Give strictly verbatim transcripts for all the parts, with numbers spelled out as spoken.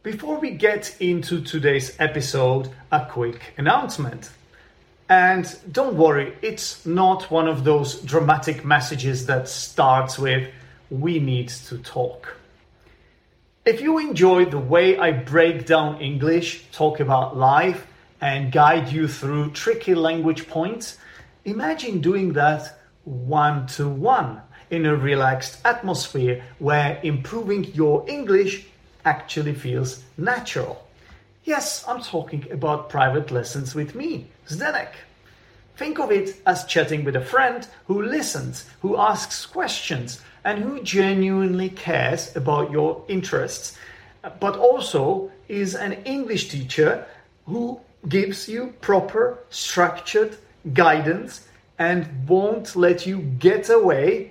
Before we get into today's episode, a quick announcement. And don't worry, it's not one of those dramatic messages that starts with, "We need to talk." If you enjoy the way I break down English, talk about life, and guide you through tricky language points, imagine doing that one-to-one in a relaxed atmosphere where improving your English actually feels natural. Yes, I'm talking about private lessons with me, Zdenek. Think of it as chatting with a friend who listens, who asks questions, and who genuinely cares about your interests, but also is an English teacher who gives you proper, structured guidance and won't let you get away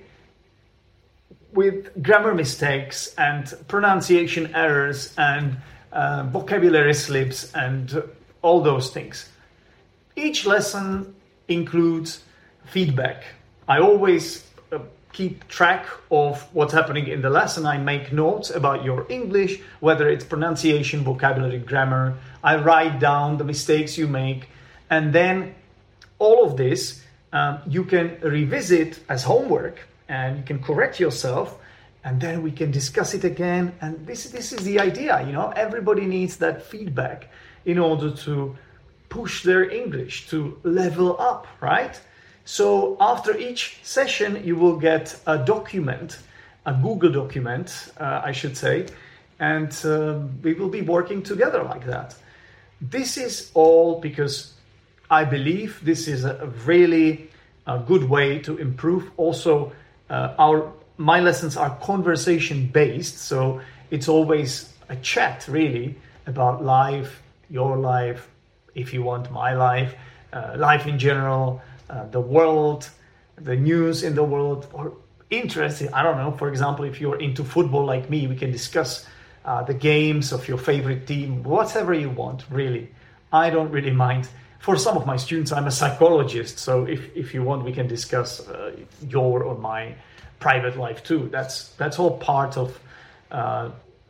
with grammar mistakes and pronunciation errors and uh, vocabulary slips and all those things. Each lesson includes feedback. I always uh, keep track of what's happening in the lesson. I make notes about your English, whether it's pronunciation, vocabulary, grammar. I write down the mistakes you make. And then all of this um, you can revisit as homework and you can correct yourself. And then we can discuss it again. And this, this is the idea, you know, everybody needs that feedback in order to push their English, to level up, right? So after each session, you will get a document, a Google document, uh, I should say, and uh, we will be working together like that. This is all because I believe this is a really a good way to improve. Also, uh, our my lessons are conversation based, so it's always a chat really about life, your life, if you want my life, uh, life in general, uh, the world, the news in the world, or interesting, I don't know, for example, if you're into football like me, we can discuss uh, the games of your favorite team, whatever you want, really. I don't really mind. For some of my students, I'm a psychologist, so if, if you want, we can discuss uh, your or my private life too. That's that's all part of uh,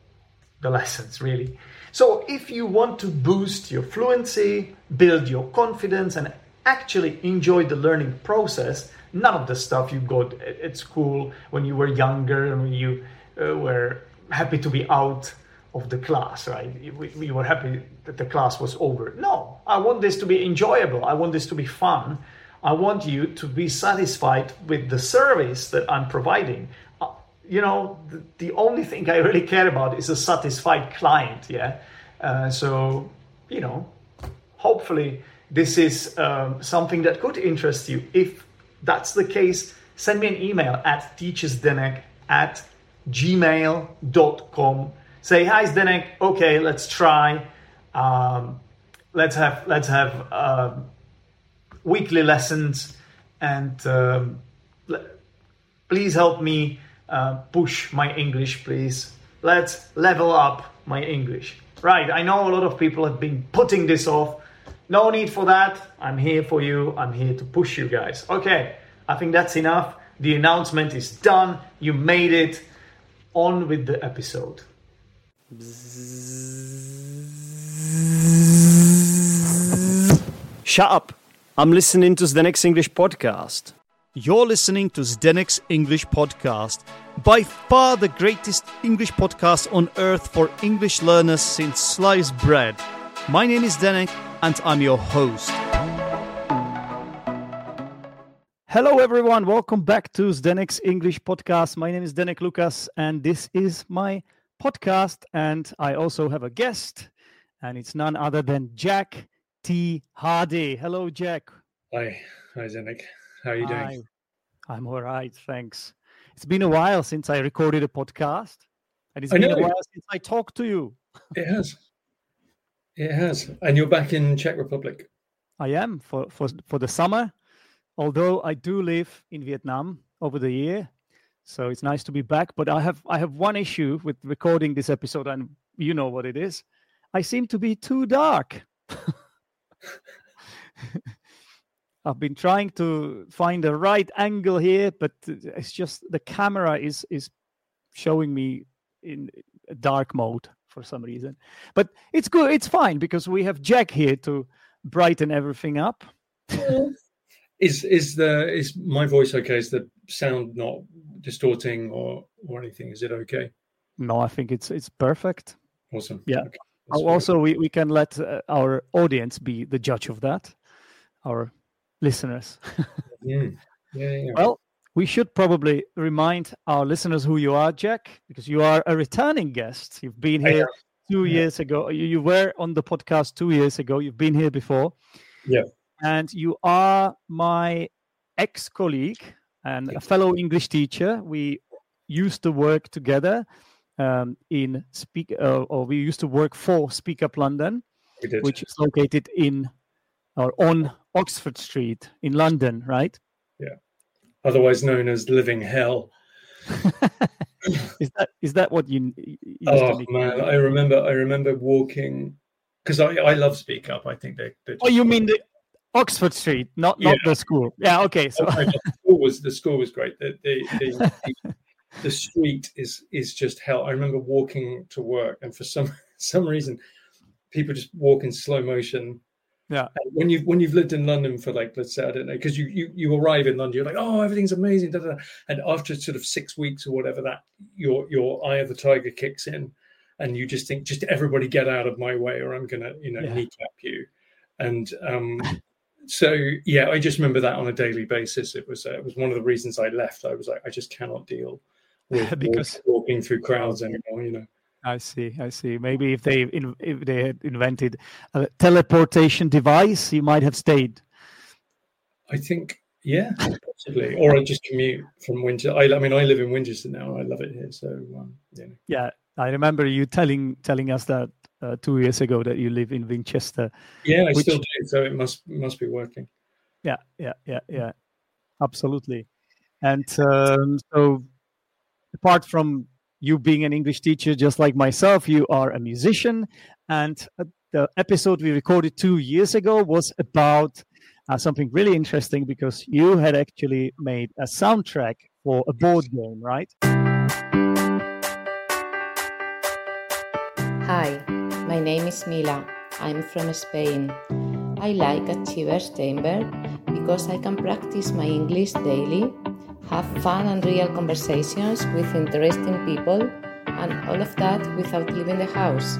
the lessons, really. So if you want to boost your fluency, build your confidence, and actually enjoy the learning process, none of the stuff you got at school when you were younger and when you uh, were happy to be out of the class, right? We, we were happy that the class was over. No, I want this to be enjoyable. I want this to be fun. I want you to be satisfied with the service that I'm providing. Uh, you know, the, the only thing I really care about is a satisfied client, yeah? Uh, so, you know, hopefully this is um, something that could interest you. If that's the case, send me an email at teachersdenek at gmail dot com. Say, hi, Zdenek. Okay, let's try. Um, let's have, let's have, uh, weekly lessons, and um, le- please help me uh, push my English, please. Let's level up my English. Right, I know a lot of people have been putting this off. No need for that. I'm here for you. I'm here to push you guys. Okay, I think that's enough. The announcement is done. You made it. On with the episode. Shut up. I'm listening to Zdenek's English podcast. You're listening to Zdenek's English podcast, by far the greatest English podcast on earth for English learners since sliced bread. My name is Zdenek and I'm your host. Hello everyone, welcome back to Zdenek's English podcast. My name is Zdenek Lukas and this is my podcast, and I also have a guest, and it's none other than Jack T. Hardy. Hello, Jack. Hi. Hi, Zdenek. How are you Hi. doing? I'm all right, thanks. It's been a while since I recorded a podcast, and it's I been know. a while since I talked to you. It has. It has. And you're back in Czech Republic. I am for, for, for the summer, although I do live in Vietnam over the year. So it's nice to be back. But I have I have one issue with recording this episode, and you know what it is. I seem to be too dark. I've been trying to find the right angle here, but it's just the camera is is showing me in dark mode for some reason. But it's good. It's fine because we have Jack here to brighten everything up. Is is the is my voice okay? Is the sound not distorting or or anything? Is it okay? No, I think it's it's perfect. Awesome. Yeah. Okay. Also, we, we can let uh, our audience be the judge of that, our listeners. mm. Yeah, yeah. Well, we should probably remind our listeners who you are, Jack, because you are a returning guest. You've been here two yeah. years ago. You, you were on the podcast two years ago. You've been here before. Yeah. And you are my ex-colleague and a fellow English teacher. We used to work together. Um, in Speak, uh, or we used to work for Speak Up London, which is located in or on Oxford Street in London, right? Yeah, otherwise known as Living Hell. is that is that what you? you oh man, I remember I remember walking because I, I love Speak Up. I think they. Oh, you mean the Oxford Street, not not yeah. the school? Yeah, okay. So oh, the school was the school was great. The the, the, the The street is is just hell. I remember walking to work, and for some some reason, people just walk in slow motion. Yeah. And when you when you've lived in London for like, let's say, I don't know, because you you you arrive in London, you're like, oh, everything's amazing, da, da, da. And after sort of six weeks or whatever, that your your eye of the tiger kicks in, and you just think, just everybody get out of my way, or I'm gonna you know yeah. kneecap you. And um, so yeah, I just remember that on a daily basis. It was uh, it was one of the reasons I left. I was like, I just cannot deal. With because walking through crowds anymore, you know. I see, I see. Maybe if they in, if they had invented a teleportation device, you might have stayed. I think, yeah, possibly. Or I just commute from Winchester. I, I mean, I live in Winchester now. I love it here. So, um, you know. Yeah, I remember you telling telling us that uh, two years ago that you live in Winchester. Yeah, I which... still do. So it must must be working. Yeah, yeah, yeah, yeah. Absolutely. And um, so. Apart from you being an English teacher, just like myself, you are a musician. And the episode we recorded two years ago was about uh, something really interesting because you had actually made a soundtrack for a board game, right? Hi, my name is Mila. I'm from Spain. I like Achievers Chamber because I can practice my English daily, have fun and real conversations with interesting people, and all of that without leaving the house.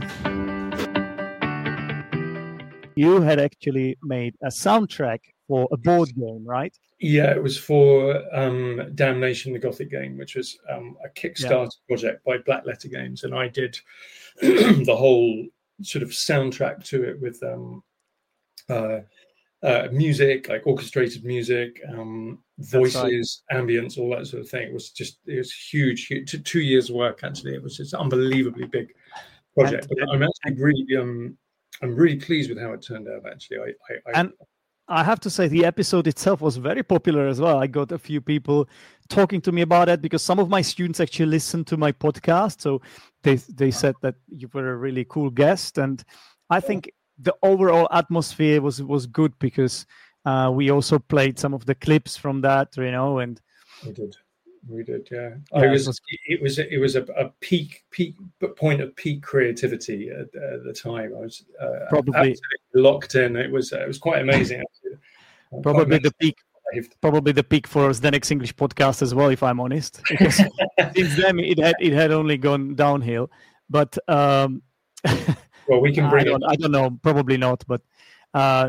You had actually made a soundtrack for a board game, right? Yeah, it was for um, Damnation, the Gothic game, which was um, a Kickstarter yeah. project by Black Letter Games, and I did the whole sort of soundtrack to it with um, uh, uh, music, like orchestrated music, um, voices, right. ambience, all that sort of thing. It was just, it was huge, huge two, two years work, actually. It was just an unbelievably big project. And, but I'm actually really, um, I'm really pleased with how it turned out, actually. I, I, I and I have to say the episode itself was very popular as well. I got a few people talking to me about it because some of my students actually listened to my podcast. So they, they said that you were a really cool guest. And I think the overall atmosphere was, was good because uh, we also played some of the clips from that, you know, and we did, we did, yeah. yeah I was, it was, it was a, a peak, peak point of peak creativity at, at the time. I was uh, probably locked in. It was, uh, it was quite amazing. Actually. Probably quite the peak, probably the peak for Zdenek's English podcast as well, if I'm honest. Because since then it had, it had only gone downhill. But um, well, we can bring I don't, it. I don't know, probably not, but. Uh,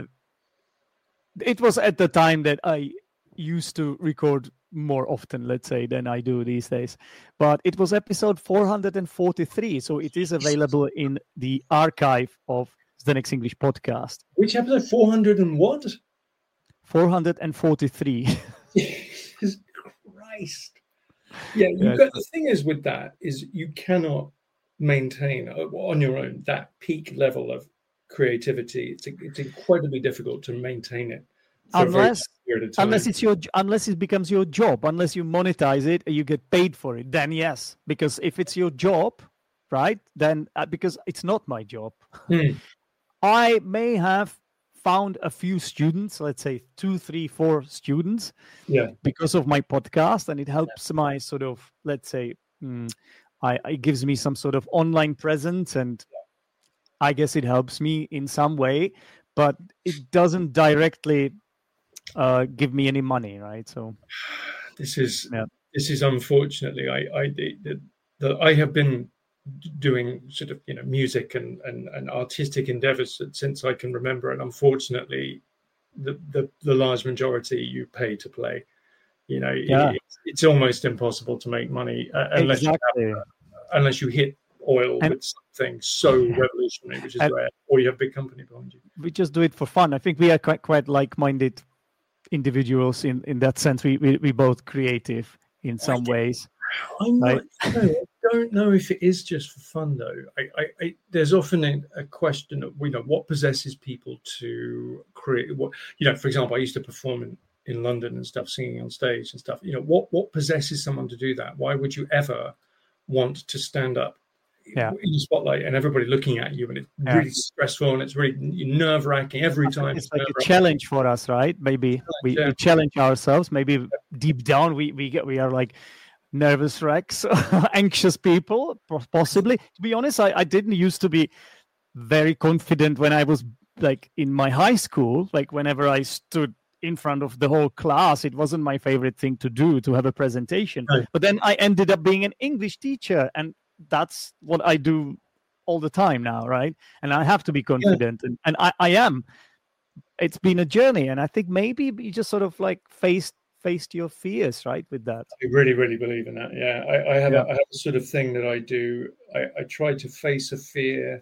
It was at the time that I used to record more often, let's say, than I do these days. But it was episode four hundred forty-three, so it is available in the archive of Zdenek's English podcast. Which episode? four hundred and what? four hundred forty-three. Jesus Christ. Yeah, you yes. got, the thing is with that is you cannot maintain on your own that peak level of creativity. It's it's incredibly difficult to maintain it unless unless it's your unless it becomes your job, unless you monetize it and you get paid for it. Then yes, because if it's your job, right? Then uh, because it's not my job, hmm. I may have found a few students, let's say two, three, four students, yeah, because of my podcast, and it helps yeah. my sort of let's say. Mm, I, it gives me some sort of online presence, and I guess it helps me in some way, but it doesn't directly uh, give me any money, right? So this is yeah. this is unfortunately, I I the, the, I have been doing sort of you know music and and, and artistic endeavors since I can remember, and unfortunately, the the, the large majority you pay to play. You know, yeah. it, it's almost impossible to make money uh, unless exactly. you have, uh, unless you hit oil and, with something so revolutionary, which is and, rare, or you have a big company behind you. We just do it for fun. I think we are quite quite like-minded individuals in, in that sense. We, we we both creative in some I, ways. I'm right? not. No, I don't know if it is just for fun though. I, I, I there's often a, a question of you know what possesses people to create. What you know, for example, I used to perform in. in London and stuff, singing on stage and stuff. You know, what what possesses someone to do that? Why would you ever want to stand up yeah. in the spotlight and everybody looking at you, and it's yeah. really stressful and it's really nerve-wracking every time. It's, it's like a challenge for us, right? Maybe we, yeah. we challenge ourselves. Maybe deep down we we get we are like nervous wrecks, anxious people, possibly. To be honest, I, I didn't used to be very confident when I was like in my high school. Like whenever I stood in front of the whole class, it wasn't my favorite thing to do, to have a presentation. Right. But then I ended up being an English teacher, and that's what I do all the time now, right? And I have to be confident, yeah. and, and I, I am. It's been a journey, and I think maybe you just sort of like faced faced your fears, right, with that. I really, really believe in that. Yeah, I, I have yeah. A, I have a sort of thing that I do. I, I try to face a fear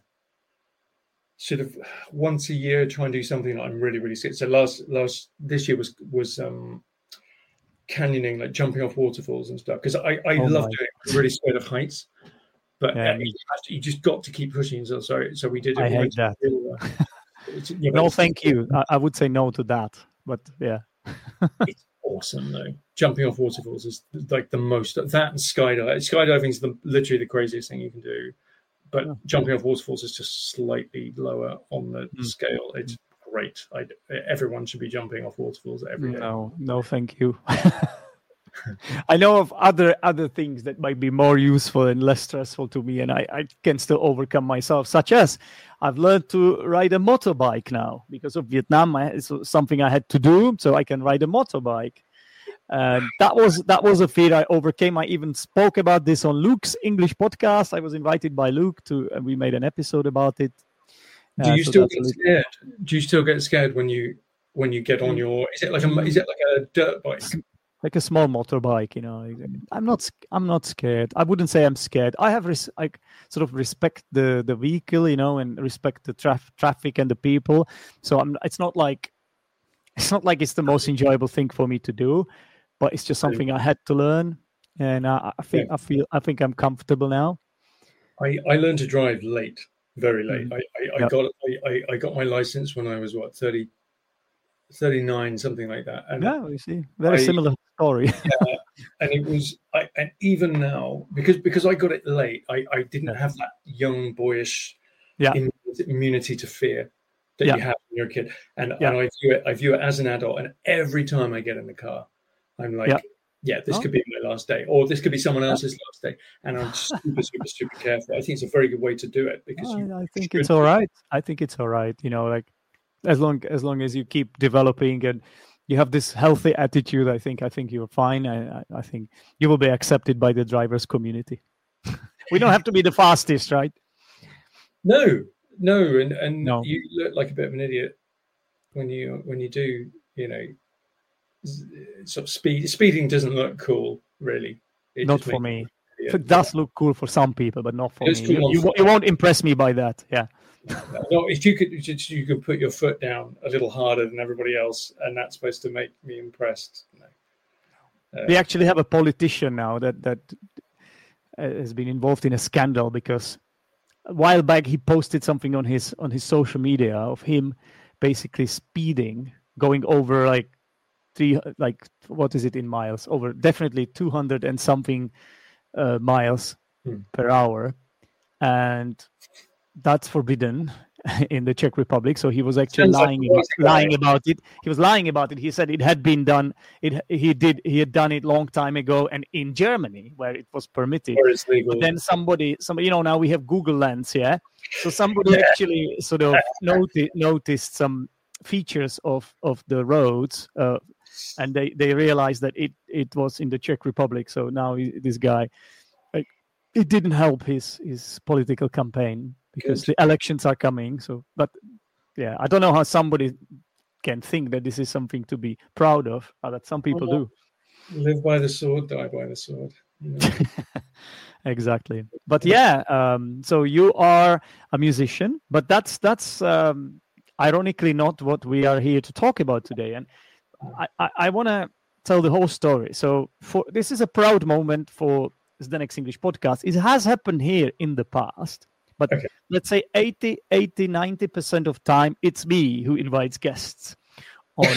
sort of once a year, try and do something that I'm really, really scared. So last, last this year was was um, canyoning, like jumping off waterfalls and stuff. Because I, I oh love my. doing it. I'm really scared of heights, but yeah, uh, you, to, you just got to keep pushing. So so, so we did it. I we hate that. Real, uh, yeah, no, thank you. I, I would say no to that, but yeah. It's awesome though. Jumping off waterfalls is like the most. That and skydiving. Skydiving is the literally the craziest thing you can do. But oh. jumping off waterfalls is just slightly lower on the mm. scale. It's great. I, everyone should be jumping off waterfalls every day. No, no, thank you. I know of other other things that might be more useful and less stressful to me, and I, I can still overcome myself, such as I've learned to ride a motorbike now. Because of Vietnam, I, it's something I had to do, so I can ride a motorbike. And that was that was a fear I overcame. I even spoke about this on Luke's English podcast. I was invited by Luke to, and we made an episode about it. Do you uh, so still get scared? Do you still get scared when you when you get on your? Is it like a is it like a dirt bike? Like a small motorbike, you know. I'm not I'm not scared. I wouldn't say I'm scared. I have res- I sort of respect the the vehicle, you know, and respect the traf- traffic and the people. So I'm. It's not like it's not like it's the most enjoyable thing for me to do. But it's just something I had to learn, and uh, I think yeah. I feel I think I'm comfortable now. I, I learned to drive late, very late. Mm. I, I, I yep. got I, I got my license when I was what thirty, thirty-nine, something like that. And yeah, you see, very I, similar story. yeah, and it was I and even now because because I got it late, I, I didn't yeah. have that young boyish yeah. immunity to fear that yeah. you have when you're a kid, and yeah. and I view it I view it as an adult, and every time I get in the car, I'm like, yeah, yeah this oh. could be my last day, or this could be someone else's yeah. last day, and I'm super, super, super careful. I think it's a very good way to do it because oh, you I think it's all right. I think it's all right. You know, like as long as long as you keep developing and you have this healthy attitude, I think I think you're fine. I I think you will be accepted by the drivers community. We don't have to be the fastest, right? No, no, and and no. you look like a bit of an idiot when you when you do, you know. Sort of speed speeding doesn't look cool, really. It not for me. Yeah. It does look cool for some people, but not for it's me. Cool you, you, you won't impress me by that. Yeah. No, if you could, you could put your foot down a little harder than everybody else, and that's supposed to make me impressed. No. Uh, we actually have a politician now that that has been involved in a scandal because a while back he posted something on his on his social media of him basically speeding, going over like. Three like what is it in miles? Over definitely two hundred and something uh, miles hmm. per hour, and that's forbidden. in the Czech Republic. So he was actually Sounds like lying a about, wise guy. lying about it. He was lying about it. He said it had been done. It he did he had done it long time ago, and in Germany where it was permitted. Where it's legal. But then somebody, somebody, you know, now we have Google Lens, yeah. So somebody Yeah. actually sort of noti- noticed some features of of the roads, uh, and they they realized that it it was in the Czech Republic. So now he, this guy, like, it didn't help his his political campaign because Good. the elections are coming. So, but yeah, I don't know how somebody can think that this is something to be proud of, uh, that some people Well, do. Live by the sword, die by the sword. You know? Exactly. But yeah, um, so you are a musician, but that's that's um, ironically not what we are here to talk about today. And I, I, I want to tell the whole story. So for this is a proud moment for Zdenek's English podcast. It has happened here in the past, but Okay. let's say eighty, eighty, ninety percent of time, it's me who invites guests on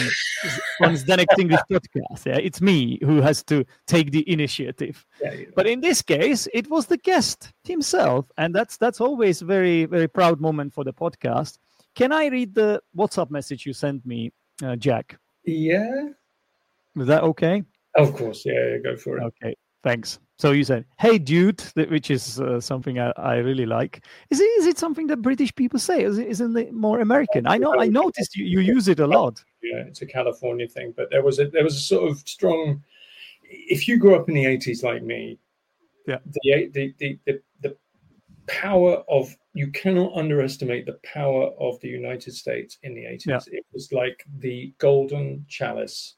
on Zdenek's English podcast. Yeah, it's me who has to take the initiative. Yeah, you know. But in this case, it was the guest himself, and that's that's always very very proud moment for the podcast. Can I read the WhatsApp message you sent me, uh, Jack? Yeah, Is that okay? of course. Yeah, yeah, go for it. Okay, thanks. So you said, "Hey, dude," th- which is uh, something I, I really like. Is it is it something that British people say? Is it, isn't it more American? I know I noticed you, you use it a lot. Yeah, it's a California thing, but there was a there was a sort of strong. If you grew up in the eighties like me, Yeah. the the the the, the power of you cannot underestimate the power of the United States in the eighties. Yeah. It was like the golden chalice.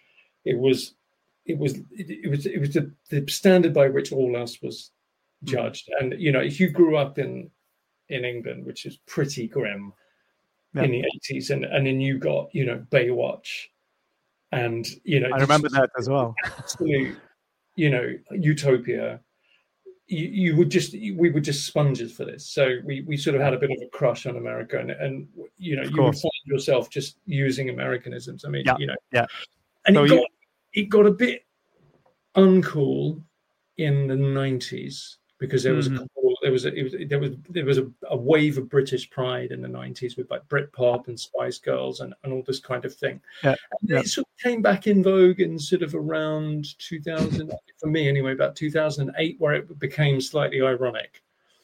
It was, it was, it, it was, it was the, the standard by which all else was judged. And you know, if you grew up in in England, which is pretty grim Yeah. in the eighties, and and then you got you know Baywatch, and you know I remember that as well. absolute, you know, utopia. You, you would just we were just sponges for this, so we, we sort of had a bit of a crush on America, and, and you know Of you would course. find yourself just using Americanisms. I mean, Yeah, you know, yeah. and So it you- got it got a bit uncool in the nineties because there was Mhm. a couple, there was a it was, there was there was a, a wave of British pride in the nineties with like Britpop and Spice Girls and, and all this kind of thing. Yeah, And yeah. it sort of came back in vogue in sort of around two thousand, for me anyway, about two thousand eight, where it became slightly ironic.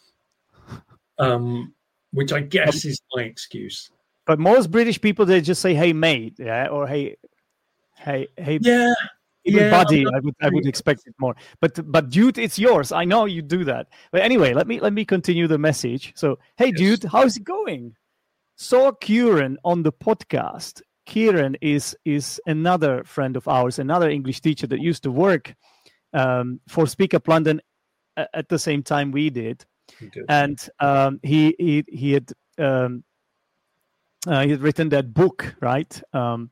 Um, which I guess is my excuse. But most British people, they just say, "Hey, mate," yeah, or "Hey, hey, hey." Yeah. Even yeah, buddy, I'm I would I would expect it more. But but dude, it's yours. I know you do that. But anyway, let me let me continue the message. So, hey Yes. dude, how's it going? Saw Kieran on the podcast. Kieran is is another friend of ours, another English teacher that used to work um, for Speak Up London a- at the same time we did. You do. And um, he he he had um, uh, he had written that book, right? Um,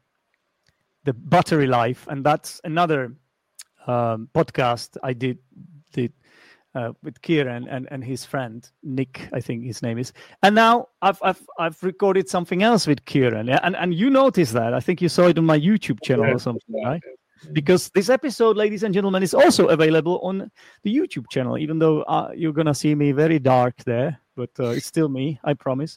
the Battery Life, and that's another um, podcast I did did uh, with Kieran and, and his friend Nick, I think his name is. And now I've I've I've recorded something else with Kieran, yeah, and and you noticed that. I think you saw it on my YouTube channel Yeah, or something, yeah, right? Because this episode, ladies and gentlemen, is also available on the YouTube channel, even though uh, you're going to see me very dark there, but uh, it's still me, I promise.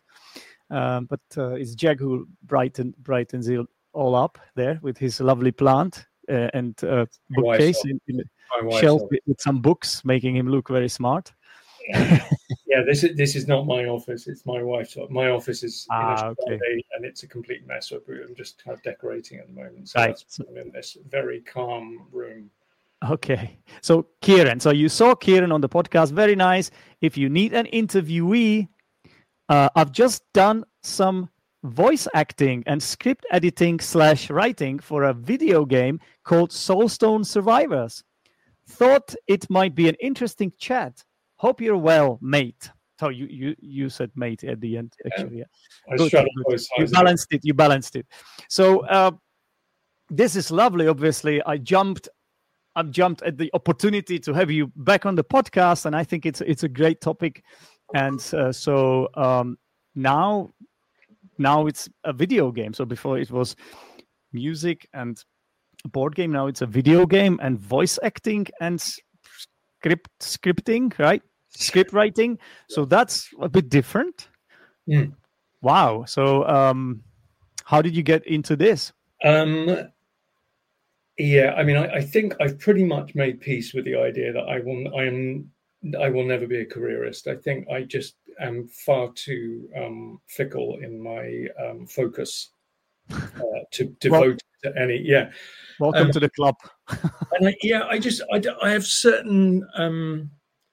Um, but uh, it's Jag who brighten, brightens it all up there with his lovely plant uh, and uh, My wife's bookcase off. in, in the My wife's shelf off. with, with some books, making him look very smart. Yeah. Yeah, this is this is not my office. It's my wife's office. My office is in Ah, a okay. Friday, and it's a complete mess. So I'm just kind of decorating at the moment. So Right. that's why I'm in this very calm room. Okay. So, Kieran, so you saw Kieran on the podcast. Very nice. If you need an interviewee, uh, I've just done some voice acting and script editing slash writing for a video game called Soulstone Survivors. Thought it might be an interesting chat. Hope you're well, mate. So you you you said mate at the end, actually. Yeah. I Good, straddle good. both You sides. of it. balanced it. You balanced it. So uh, this is lovely. Obviously, I jumped. I've jumped at the opportunity to have you back on the podcast, and I think it's it's a great topic. And uh, so um, now, now it's a video game. So before it was music and a board game. Now it's a video game and voice acting and script scripting, right? Script writing. So that's a bit different. Mm. Wow. So um, how did you get into this? Um, yeah, I mean, I, I think I've pretty much made peace with the idea that I will, I am, I will never be a careerist. I think I just am far too um, fickle in my um, focus uh, to devote well, to any. Yeah. Welcome um, to the club. and I, yeah, I just, I, I have certain um,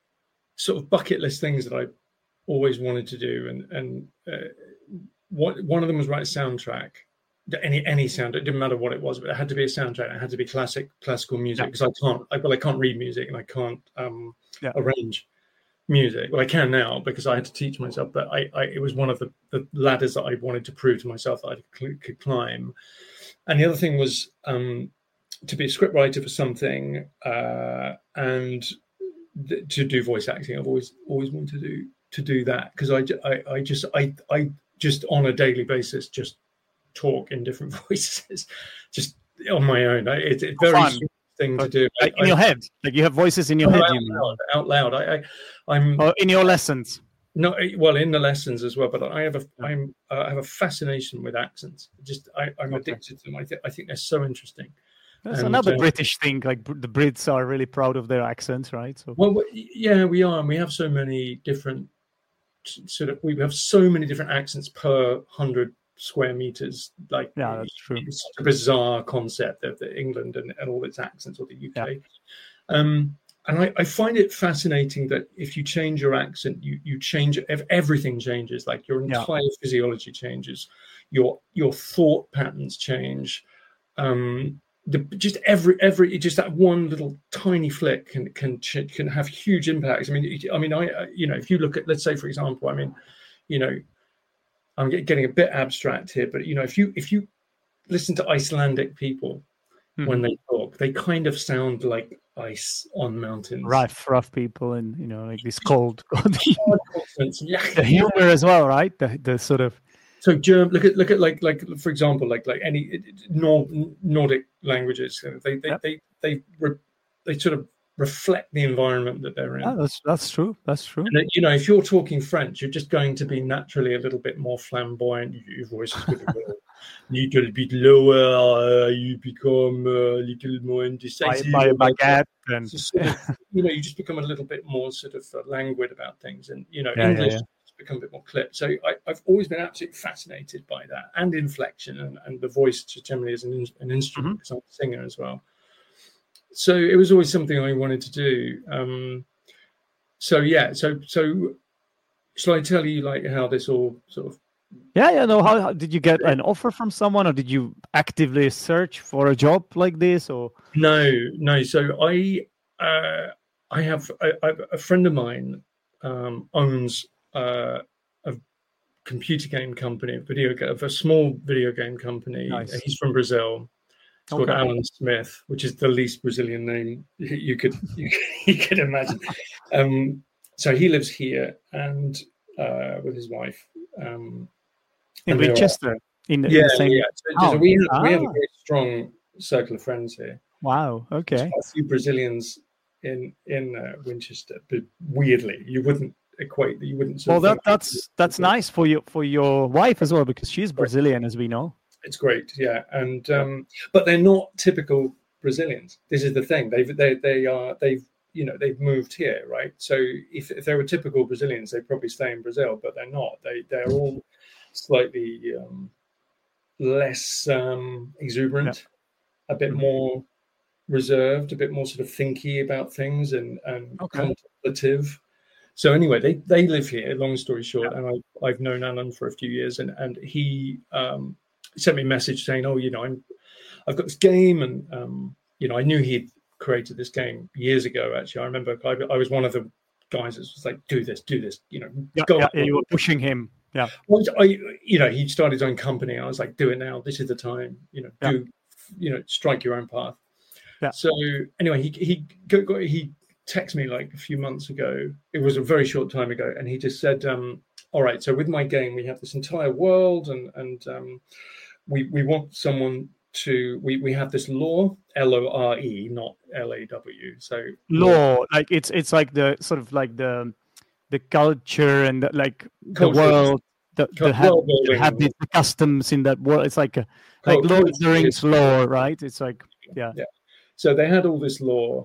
sort of bucket list things that I always wanted to do, and and uh, what one of them was write a soundtrack. Any any sound, it didn't matter what it was, but it had to be a soundtrack. It had to be classic classical music because yeah. I can't. I, well, I can't read music and I can't um, yeah. arrange music. Well, I can now because I had to teach myself. But I, I it was one of the, the ladders that I wanted to prove to myself that I could, could climb. And the other thing was um, to be a scriptwriter for something uh, and th- to do voice acting. I've always always wanted to do to do that because I, I I just I I just on a daily basis just. talk in different voices just on my own. It's a very Fun. thing but to do like in I, your head, like you have voices in your head out you mean? loud, out loud I, I I'm or in your lessons. No, well, in the lessons as well, but I have a I'm uh, I have a fascination with accents. Just I, I'm okay. addicted to them. I, th- I think they're so interesting. That's and, another uh, British thing. Like the Brits are really proud of their accents, right? So well, yeah, we are, and we have so many different sort of we have so many different accents per hundred square meters. Like yeah, that's true. It's a bizarre concept of the England and, and all its accents, or the U K. Yeah. Um, and I, I find it fascinating that if you change your accent, you you change everything changes. Like your entire yeah. physiology changes, your your thought patterns change. Um, the just every every just that one little tiny flick can can can have huge impacts. I mean, I mean, I you know, if you look at, let's say for example, I mean, you know. I'm getting a bit abstract here, but you know, if you if you listen to Icelandic people mm-hmm. when they talk, they kind of sound like ice on mountains. Rough, rough people, and you know, like this cold. yeah. The humor as well, right? The the sort of. So German. Look at look at like like for example, like like any Nord, Nordic languages. They they yep. they they they, they sort of reflect the environment that they're in. Oh, that's that's true. That's true. And, you know, if you're talking French, you're just going to be naturally a little bit more flamboyant. Your voice is going to go a little bit lower. Uh, you become a little more indecisive. By, by baguette, and sort of, you know, you just become a little bit more sort of uh, languid about things, and you know, yeah, English yeah, yeah. become a bit more clipped. So I, I've always been absolutely fascinated by that, and inflection, and, and the voice just generally as an, an instrument, because mm-hmm. I'm a singer as well. So it was always something I wanted to do. Um, so yeah, so so shall I tell you like how this all sort of? Yeah, yeah. No, how, how did you get an offer from someone, or did you actively search for a job like this, or? No, no. So I uh, I have a, a friend of mine um, owns uh, a computer game company, a video of a small video game company. Nice. He's from Brazil. It's called okay. Alan Smith, which is the least Brazilian name you could you, you could imagine. Um, so he lives here and uh, with his wife um, in Winchester. In the, yeah, in the same... yeah. So, oh. so we have ah. we have a very strong circle of friends here. Wow. Okay. There's quite a few Brazilians in in uh, Winchester, but weirdly, you wouldn't equate that. You wouldn't. Well, that that's that's nice for you for your wife as well, because she's Brazilian, as we know. It's great, yeah, and um, but they're not typical Brazilians. This is the thing; they've they they are they've you know they've moved here, right? So if, if they were typical Brazilians, they'd probably stay in Brazil, but they're not. They they're all slightly um, less um, exuberant, yeah. a bit more reserved, a bit more sort of thinky about things, and and okay. contemplative. So anyway, they they live here. Long story short, yeah. and I I've known Alan for a few years, and and he. Um, sent me a message saying, "Oh, you know, I'm, I've got this game, and um, you know, I knew he'd created this game years ago. Actually, I remember I, I was one of the guys that was like, "Do this, do this," you know, yeah, go yeah, yeah, you were pushing him. Yeah, well, I, you know, he started his own company. I was like, "Do it now. This is the time. You know, do, yeah. you know, strike your own path." Yeah. So anyway, he he got, he texted me like a few months ago. It was a very short time ago, and he just said, um, "All right, so with my game, we have this entire world, and and um, we we want someone to we we have this lore, L O R E, not L A W. So lore, like it's it's like the sort of like the the culture and the, like culture, the world." the, the, have, the habits, the customs in that world. It's like a, like oh, Lord of the Rings lore, right? It's like yeah. yeah. So they had all this lore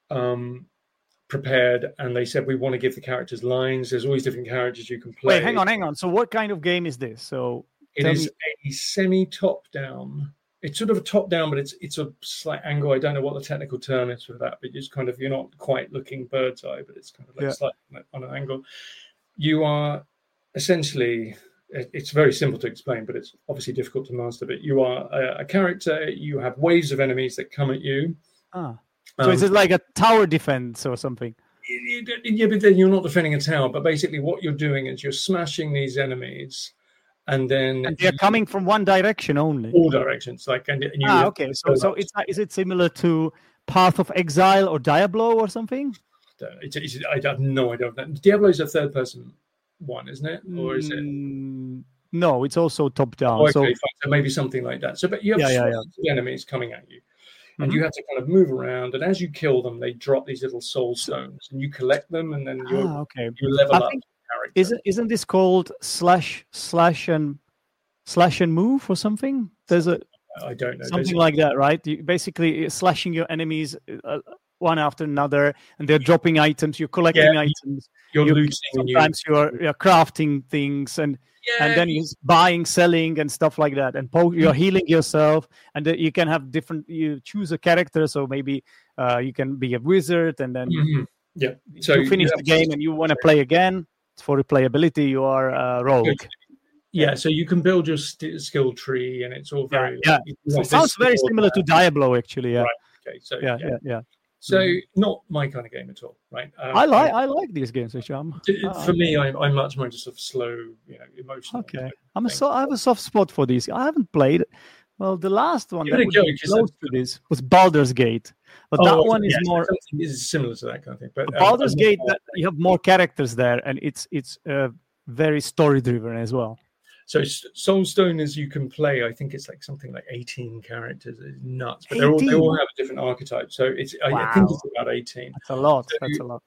um, prepared, and they said we want to give the characters lines. There's always different characters you can play. Wait, hang on, hang on. So what kind of game is this? So it is me. a semi-top-down. It's sort of a top-down, but it's it's a slight angle. I don't know what the technical term is for that, but it's kind of, you're not quite looking bird's eye, but it's kind of like yeah. slightly on an angle. You are essentially, it's very simple to explain, but it's obviously difficult to master. But you are a, a character. You have waves of enemies that come at you. Ah, so um, is it like a tower defense or something? Yeah, but then you're not defending a tower. But basically, what you're doing is you're smashing these enemies. And then and they're coming from one direction only. All directions, like and, and you ah, okay. So, so it's is it similar to Path of Exile or Diablo or something? It's, it's, I have no idea. Diablo is a third-person one, isn't it? Or is it? Mm, no, it's also top-down. Oh, okay, so... fine. So maybe something like that. So, but you have yeah, yeah, yeah. enemies coming at you, and mm-hmm. you have to kind of move around. And as you kill them, they drop these little soul stones, and you collect them, and then you ah, okay. you level I up. Think... Isn't isn't this called slash slash and slash and move or something? There's a I don't know something There's... like that, right? You basically slashing your enemies uh, one after another, and they're dropping items. You're collecting yeah, items. You're, you're looting. Sometimes you... you're, you're crafting things, and yeah. and then you're buying, selling, and stuff like that. And po- you're healing yourself, and you can have different. You choose a character, so maybe uh, you can be a wizard, and then mm-hmm. yeah. So you finish you the game, and you want to play again. For replayability, you are a rogue. Yeah, so you can build your st- skill tree, and it's all very. Yeah, yeah. It sounds very similar to Diablo, actually. Yeah. Right. Okay. So yeah, yeah, yeah, yeah. So mm-hmm. not my kind of game at all, right? Um, I like I like these games, which I'm. For uh, me, I'm, I'm much more just sort of slow, you know, emotional. Okay, I'm a so I have a soft spot for these. I haven't played. Well, the last one that was go, close to this was Baldur's Gate, but oh, that one yes, is more is similar to that kind of thing. But, but um, Baldur's Gate, that you have more characters there, and it's it's uh, very story driven as well. So Soulstone is you can play. I think it's like something like eighteen characters. It's nuts, but all, they all have a different archetype. So it's wow. I, I think it's about eighteen. That's a lot. So That's you, a lot.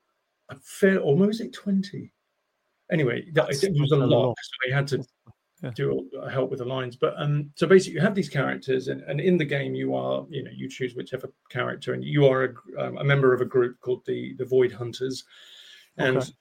A fair, or was it twenty? Anyway, that, it was a lot. lot. So I had to. Yeah. do help with the lines, but um so basically you have these characters, and, and in the game you are you know you choose whichever character, and you are a, um, a member of a group called the the Void Hunters, and okay.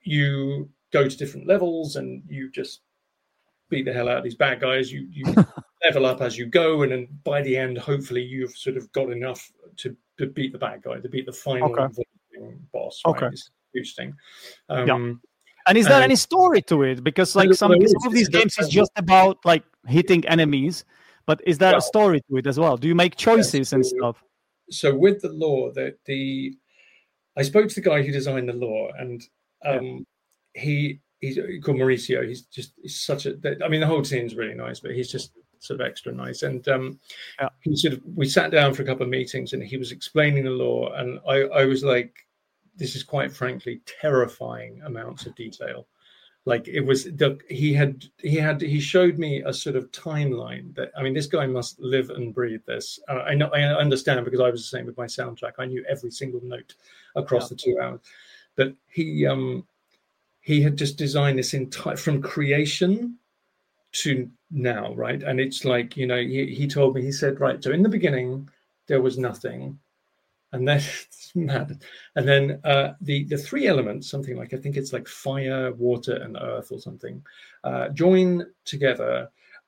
you go to different levels, and you just beat the hell out of these bad guys. You you level up as you go, and then by the end, hopefully you've sort of got enough to, to beat the bad guy, to beat the final okay. boss. Right? Okay, it's interesting. Um, yeah. And is there uh, any story to it? Because like some, some of these games is just about like hitting enemies, but is there well, a story to it as well? Do you make choices yes, so, and stuff? So with the lore, that the I spoke to the guy who designed the lore, and um, yeah. he he's called Mauricio. He's just he's such a. I mean, the whole team's really nice, but he's just sort of extra nice. And um, yeah. he sort of we sat down for a couple of meetings, and he was explaining the lore, and I I was like. This is quite frankly terrifying amounts of detail. Like it was, the, he had, he had, he showed me a sort of timeline that, I mean, this guy must live and breathe this. Uh, I know, I understand because I was the same with my soundtrack. I knew every single note across yeah. the two hours, but he, um, he had just designed this entire, from creation to now, right? And it's like, you know, he, he told me, he said, right, so in the beginning, there was nothing. And then it's mad. And then uh, the the three elements, something like I think it's like fire, water, and earth, or something, uh, join together.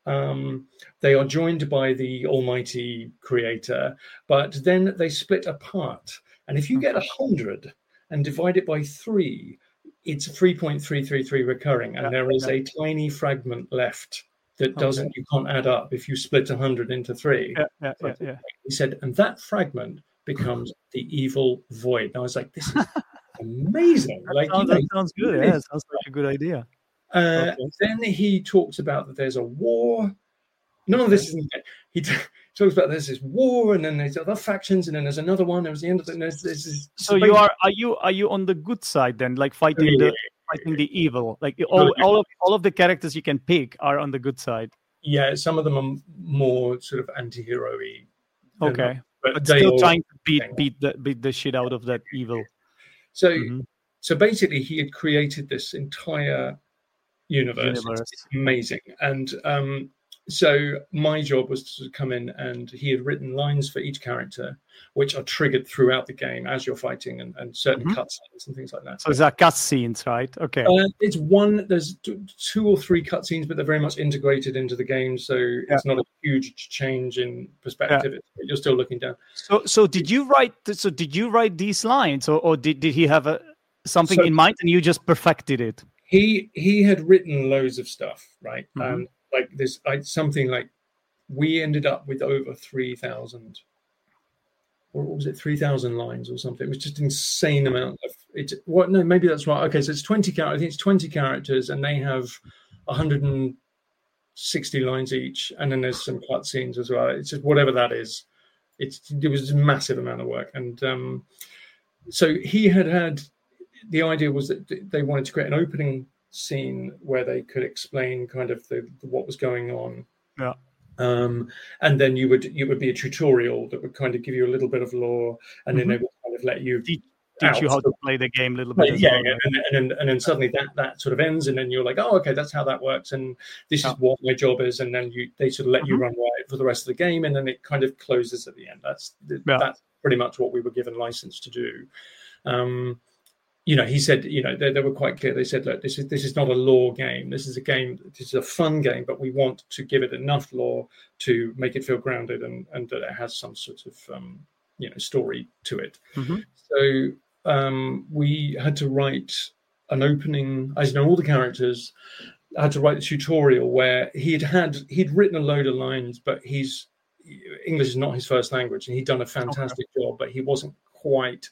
Um, they are joined by the Almighty Creator, but then they split apart. And if you get a hundred and divide it by three, it's three point three three three recurring, and yeah, there is yeah. a tiny fragment left that doesn't. Okay. You can't add up if you split a hundred into three. Yeah, yeah, yeah, yeah. He said, and that fragment becomes the evil void. And I was like, this is amazing. that like sounds, you know, that sounds good. Yeah, it sounds like a good idea. Uh, okay. Then he talks about that there's a war. None of this isn't. He t- talks about there's this war, and then there's other factions, and then there's another one. There was the end of it. There's, there's this, so you are are you are you on the good side then, like fighting yeah, the fighting the evil? Like all all of all of the characters you can pick are on the good side. Yeah, some of them are more sort of anti-hero-y. Okay. But, but still trying to beat beat the beat the shit out of that evil. So mm-hmm. so basically he had created this entire universe. Universe. It's, it's amazing. And um, so my job was to come in, and he had written lines for each character, which are triggered throughout the game as you're fighting, and, and certain Mhm. cutscenes and things like that. So it's like cutscenes, right? Okay. Uh, it's one. There's t- two or three cutscenes, but they're very much integrated into the game, so it's not a huge change in perspective. It's, you're still looking down. So, so did you write? So, did you write these lines, or, or did, did he have a something So- in mind, and you just perfected it? He he had written loads of stuff, right? Mhm. Um, like this, I, something like we ended up with over three thousand. Or what was it, three thousand lines or something? It was just an insane amount of it. What? No, maybe that's right. Okay, so it's twenty characters. I think it's twenty characters, and they have one hundred sixty lines each, and then there's some cutscenes as well. It's just whatever that is. It's it was a massive amount of work, and um, so he had had the idea was that they wanted to create an opening scene where they could explain kind of the, what was going on. Yeah. Um, and then you would you would be a tutorial that would kind of give you a little bit of lore, and then Mhm. they would kind of let you Teach out. you how to play the game a little bit. Right, as yeah, well. yeah. And, and then and then suddenly that that sort of ends, and then you're like, oh, okay, that's how that works, and this Yeah. is what my job is, and then you they sort of let you Mhm. run wild for the rest of the game, and then it kind of closes at the end. That's Yeah. that's pretty much what we were given license to do. Um, you know, he said, you know, they, they were quite clear. They said, look, this is this is not a lore game. This is a game. This is a fun game, but we want to give it enough lore to make it feel grounded, and and that it has some sort of um, you know story to it. Mhm. So um, we had to write an opening. As you know, all the characters. I had to write a tutorial where he'd had he'd written a load of lines, but he's English is not his first language, and he'd done a fantastic okay. job, but he wasn't quite.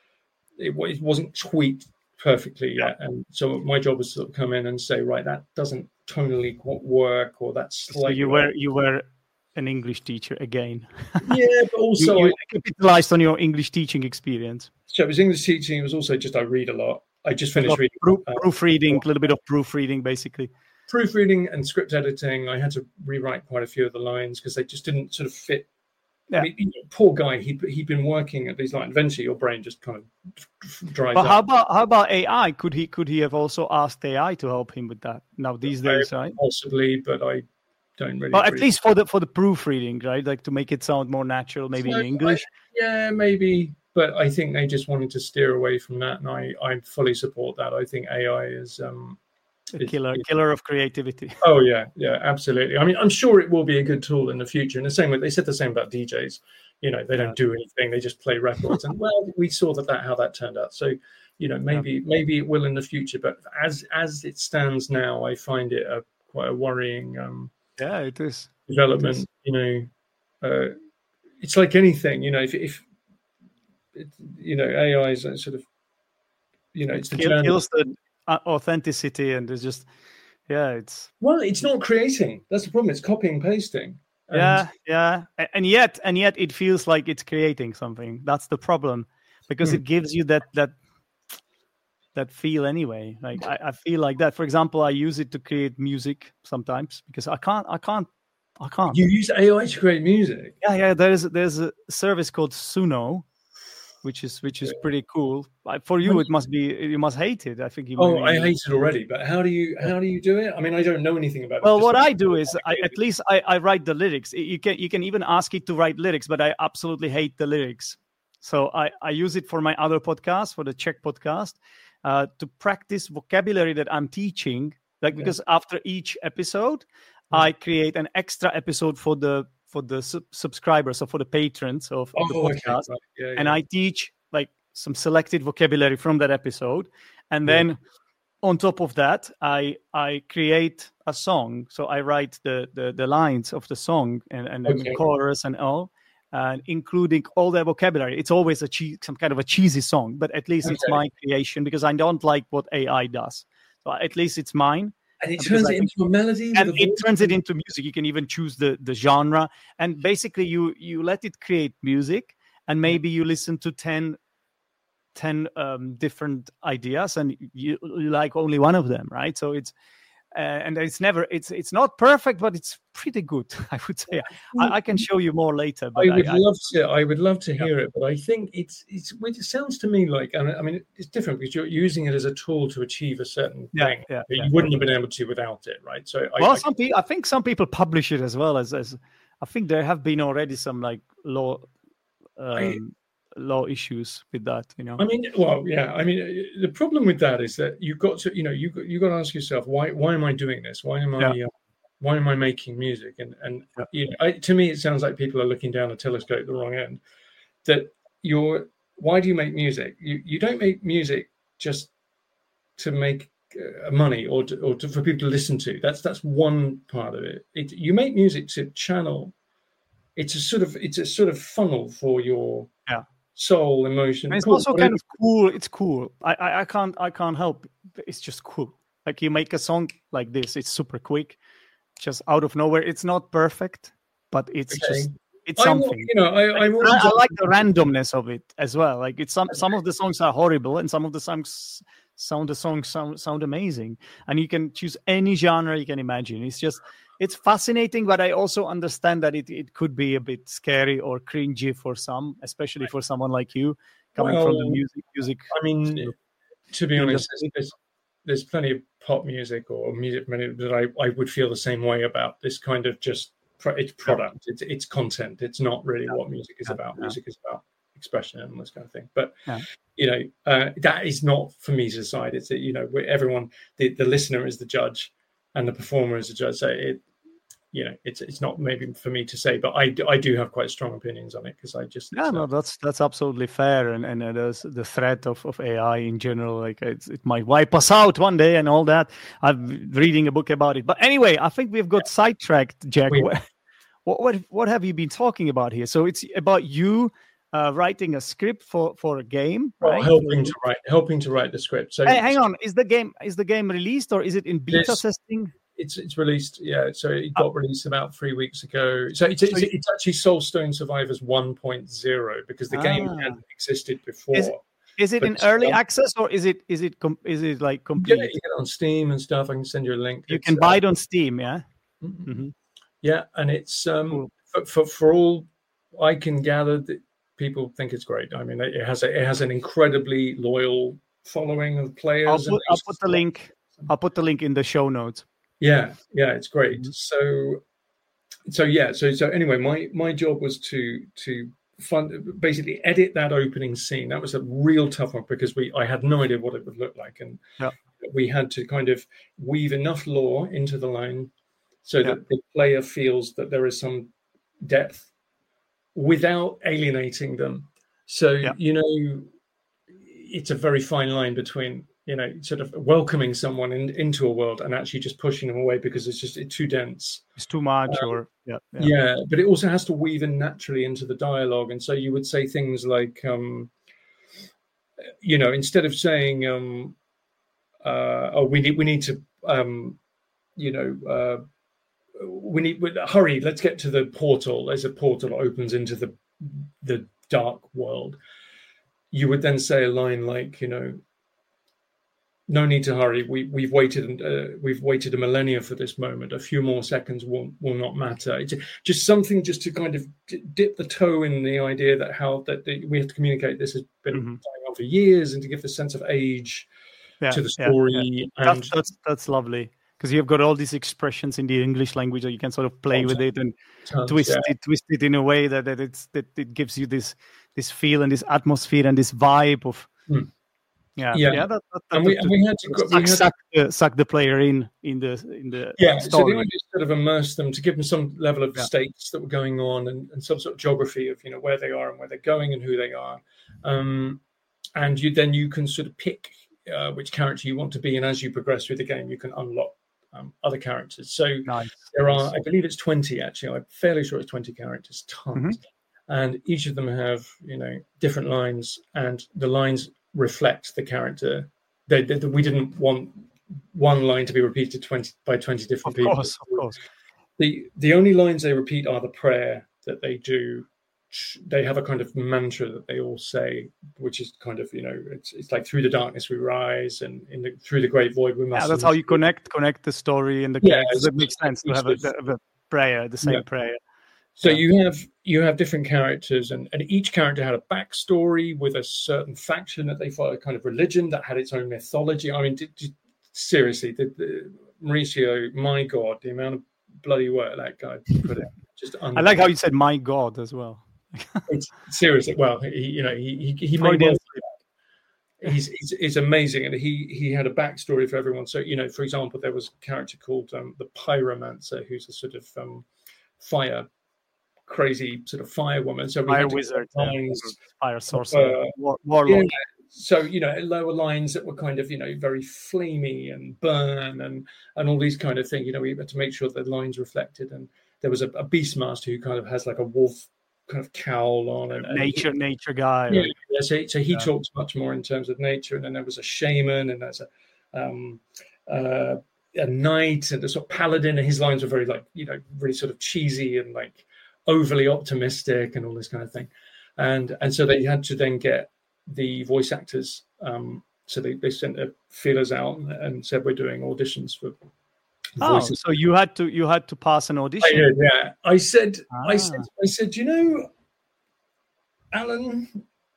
It, it wasn't tweaked perfectly yet, and so my job was to sort of come in and say, right, that doesn't tonally work, or that's So you were you were an English teacher again. Yeah, but also you, you I, capitalized on your English teaching experience. So it was English teaching. It was also just I read a lot. I just finished reading proof, uh, proofreading, a little bit of proofreading, basically. Proofreading and script editing. I had to rewrite quite a few of the lines because they just didn't sort of fit. Yeah. I mean, you know, poor guy. He he'd been working at these lines. Eventually, your brain just kind of dries but up. how about how about A I? Could he could he have also asked A I to help him with that? Now these days, right? Possibly, but I don't really. Well, at least for the for the proofreading, right? Like to make it sound more natural, maybe So in English. I, yeah, maybe. But I think they just wanted to steer away from that, and I, I fully support that. I think A I is um, a it's, killer it's, killer of creativity. Oh yeah, yeah, absolutely. I mean, I'm sure it will be a good tool in the future. In the same way, they said the same about D Js. You know, they don't Yeah. do anything; they just play records. And well, we saw that, that how that turned out. So, you know, maybe yeah. maybe it will in the future. But as as it stands now, I find it a quite a worrying. Um, yeah, it is development. It is. You know, uh, it's like anything. You know, if if it, you know, A I is sort of, you know, it's the Kill, journey. kills the uh, authenticity, and it's just, yeah, it's Well, it's not creating. That's the problem. It's copying and pasting. And yeah, yeah, A- and yet, and yet, it feels like it's creating something. That's the problem, because Hmm. it gives you that that that feel anyway. Like I, I feel like that. For example, I use it to create music sometimes because I can't, I can't, I can't. You use A I to create music. Yeah, yeah. There's there's a service called Suno, which is which is pretty cool. Like for you, it must be you must hate it. I think you. Oh, maybe- I hate it already. But how do you how do you do it? I mean, I don't know anything about it. Well, Just what like- I do is I, at least I, I write the lyrics. You can you can even ask it to write lyrics, but I absolutely hate the lyrics. So I, I use it for my other podcast, for the Czech podcast, uh, to practice vocabulary that I'm teaching. Like because after each episode, I create an extra episode for the for the sub- subscribers or for the patrons of, of the Oh, okay. podcast, Right. Yeah, yeah. and I teach like some selected vocabulary from that episode, and then on top of that, I I create a song. So I write the the, the lines of the song and and then the Okay. chorus and all, and including all the vocabulary. It's always a che- some kind of a cheesy song, but at least it's Okay. my creation because I don't like what A I does. So at least it's mine. and it because turns I it think- into a melody. And with a it voice? turns it into music. You can even choose the the genre, and basically you you let it create music, and maybe you listen to ten, ten um, different ideas, and you, you like only one of them, right? So it's uh, and it's never it's it's not perfect, but it's pretty good. I would say. I, I can show you more later. But I would I, love to. I would love to Yeah. hear it, but I think it's it's. It sounds to me like, and I mean, it's different because you're using it as a tool to achieve a certain Yeah, thing yeah, that yeah. you wouldn't have been able to without it, right? So, I, well, I, some people, I think some people publish it as well as as. I think there have been already some like law um, law issues with that. You know. I mean, well, yeah. I mean, the problem with that is that you've got to, you know, you you got to ask yourself, why why am I doing this? Why am I Yeah. uh, why am I making music? And and Yeah. you know, I, to me, it sounds like people are looking down a telescope the wrong end. That you're why do you make music? You you don't make music just to make uh, money or to, or to, for people to listen to. That's that's one part of it. It you make music to channel. It's a sort of it's a sort of funnel for your Yeah. soul, emotion. And it's cool, also whatever. kind of cool. It's cool. I, I I can't I can't help. It's just cool. Like you make a song like this. It's super quick, just out of nowhere. It's not perfect, but it's Okay. just it's I will- something. you know, I, I, will- I, I like the randomness of it as well. Like it's some some of the songs are horrible, and some of the songs sound the songs sound sound amazing. And you can choose any genre you can imagine. It's just it's fascinating, but I also understand that it, it could be a bit scary or cringy for some, especially for someone like you coming from the Well, music music. I mean, to be in honest, the- there's, there's, there's plenty of pop music or music that I, I would feel the same way about. This kind of just pro- it's product, it's it's content. It's not really what music is Yeah. about. Yeah. Music is about expression and this kind of thing. But Yeah. you know, uh, that is not for me to decide. It's that, you know, where everyone, the, the listener is the judge, and the performer is the judge. So it, you know, it's it's not maybe for me to say, but I do, I do have quite strong opinions on it because I just Yeah, uh, no, that's that's absolutely fair, and and uh, there's the threat of, of A I in general, like it's, it might wipe us out one day and all that. I'm reading a book about it, but anyway, I think we've got sidetracked, Jack. We- What, what what what have you been talking about here? So it's about you uh, writing a script for for a game, well, right? helping to write helping to write the script. So Hey, hang on, is the game is the game released or is it in beta Yes. testing? It's it's released, yeah. So it got released about three weeks ago. So it's it's, So you- it's actually Soulstone Survivors one point oh because the game Ah. hadn't existed before. Is it- Is it But, in early um, access or is it is it com- is it like Yeah, complete? you get it on Steam and stuff. I can send you a link. You It's, can uh, buy it on Steam, yeah. mhm. Mhm. Yeah, and it's um Cool. for, for for all I can gather, that people think it's great. I mean, it has a, it has an incredibly loyal following of players. I'll and put I'll things. put the link. I'll put the link in the show notes. Yeah, yeah, it's great. Mhm. So, so yeah, so so anyway, my my job was to to fund basically edit that opening scene. That was a real tough one because we I had no idea what it would look like, and Yeah. we had to kind of weave enough lore into the line so Yeah. that the player feels that there is some depth without alienating them. So Yeah. you know, it's a very fine line between, you know, sort of welcoming someone in, into a world and actually just pushing them away because it's just it's too dense. It's too much, Um, or yeah, Yeah. but it also has to weave in naturally into the dialogue. And so you would say things like, um, you know, instead of saying, um, uh, "Oh, we need we need to," um, you know, uh, we need we, hurry. Let's get to the portal. As a portal opens into the the dark world, you would then say a line like, you know, no need to hurry. We we've waited uh, we've waited a millennia for this moment. A few more seconds will will not matter. It's just something just to kind of d- dip the toe in the idea that how that the, we have to communicate. This has been Mhm. going on for years, and to give the sense of age yeah, to the yeah, story. yeah. And That's that's that's lovely because you've got all these expressions in the English language that you can sort of play Oh, with it and tons, twist yeah. it, twist it in a way that, that it's that it gives you this this feel and this atmosphere and this vibe of Hmm. yeah, Yeah. yeah. That, that, that, And we that- and we had to suck, we had suck, the, suck the player in in the in the Yeah, so story. they would just sort of immerse them to give them some level of Yeah. stakes that were going on and, and some sort of geography of, you know, where they are and where they're going and who they are. Um, and you then you can sort of pick uh, which character you want to be, and as you progress through the game, you can unlock um, other characters. So Nice. there are, I believe it's twenty actually. I'm fairly sure it's twenty characters, tons, and each of them have, you know, different lines, and the lines reflect the character. They, they, we didn't want one line to be repeated twenty by twenty different Of people. course, of course. The the only lines they repeat are the prayer that they do they have a kind of mantra that they all say, which is kind of, you know, it's it's like through the darkness we rise, and in the, through the great void we must. Yeah, that's how you connect connect the story and the yeah, characters. It makes sense to have a, have a prayer, the same yeah. prayer. So yeah. you have you have different characters, and, and each character had a backstory with a certain faction that they followed, a kind of religion that had its own mythology. I mean, did, did, seriously, the, the, Mauricio, my God, the amount of bloody work that guy put in. Just I like how you said "my God" as well. It's seriously, well, he, you know, he he, he made it. He's, he's he's amazing, and he he had a backstory for everyone. So, you know, for example, there was a character called um, the Pyromancer, who's a sort of um, fire crazy sort of fire woman. So we fire had wizard, lines, yeah. fire sorcerer, uh, war, warlock. Yeah. So, you know, lower lines that were kind of, you know, very flamey and burn and and all these kind of things. You know, we had to make sure the lines reflected. And there was a, a Beastmaster who kind of has like a wolf kind of cowl on, and, and nature he, nature guy. Yeah, yeah so, so he yeah. talks much more in terms of nature. And then there was a shaman, and there's a um, uh, a knight, and a sort of paladin, and his lines were very like, you know, really sort of cheesy and like overly optimistic and all this kind of thing. And and so they had to then get the voice actors. Um, so they, they sent their feelers out and, and said, we're doing auditions for Oh, voices. so you had to you had to pass an audition. I did, yeah. I said, Ah. I said, I said, you know, Alan,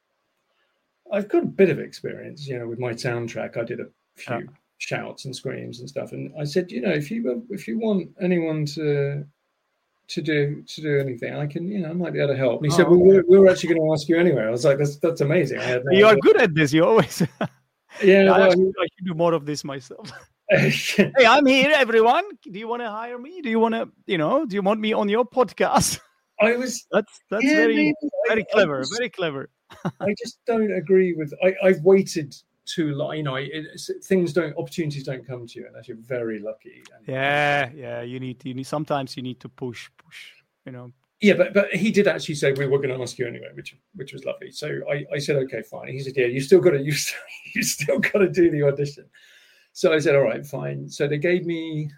I've got a bit of experience, you know, with my soundtrack. I did a few Yeah. shouts and screams and stuff, and I said, you know, if you if you want anyone to to do to do anything, I can, you know, I might be able to help. And he Oh, said, well, we're, we're actually going to ask you anyway. I was like, that's that's amazing. I had no You are idea. good at this. You always. Yeah, I, well, actually, I should do more of this myself. Hey, I'm here, everyone. Do you want to hire me? Do you want to, you know, do you want me on your podcast? I was. That's that's Yeah, very maybe. very I- I clever. was- Very clever. I just don't agree with. I, I've waited too long. You know, it, it's, things don't, opportunities don't come to you unless you're very lucky. And, Yeah, yeah. You need you need sometimes you need to push push. You know. yeah, but but he did actually say we were going to ask you anyway, which which was lovely. So I, I said okay, fine. He said, yeah, you still got to you still, you still got to do the audition. So I said, all right, fine. So they gave me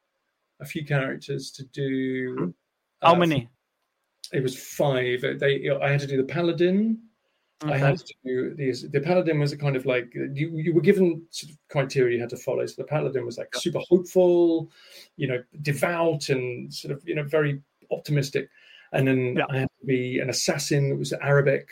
a few characters to do. How uh, many? It was five. They I had to do the paladin. I Okay. had to do these. The paladin was a kind of like you, you were given sort of criteria you had to follow. So the paladin was like super hopeful, you know, devout and sort of, you know, very optimistic. And then Yeah. I had to be an assassin that was Arabic.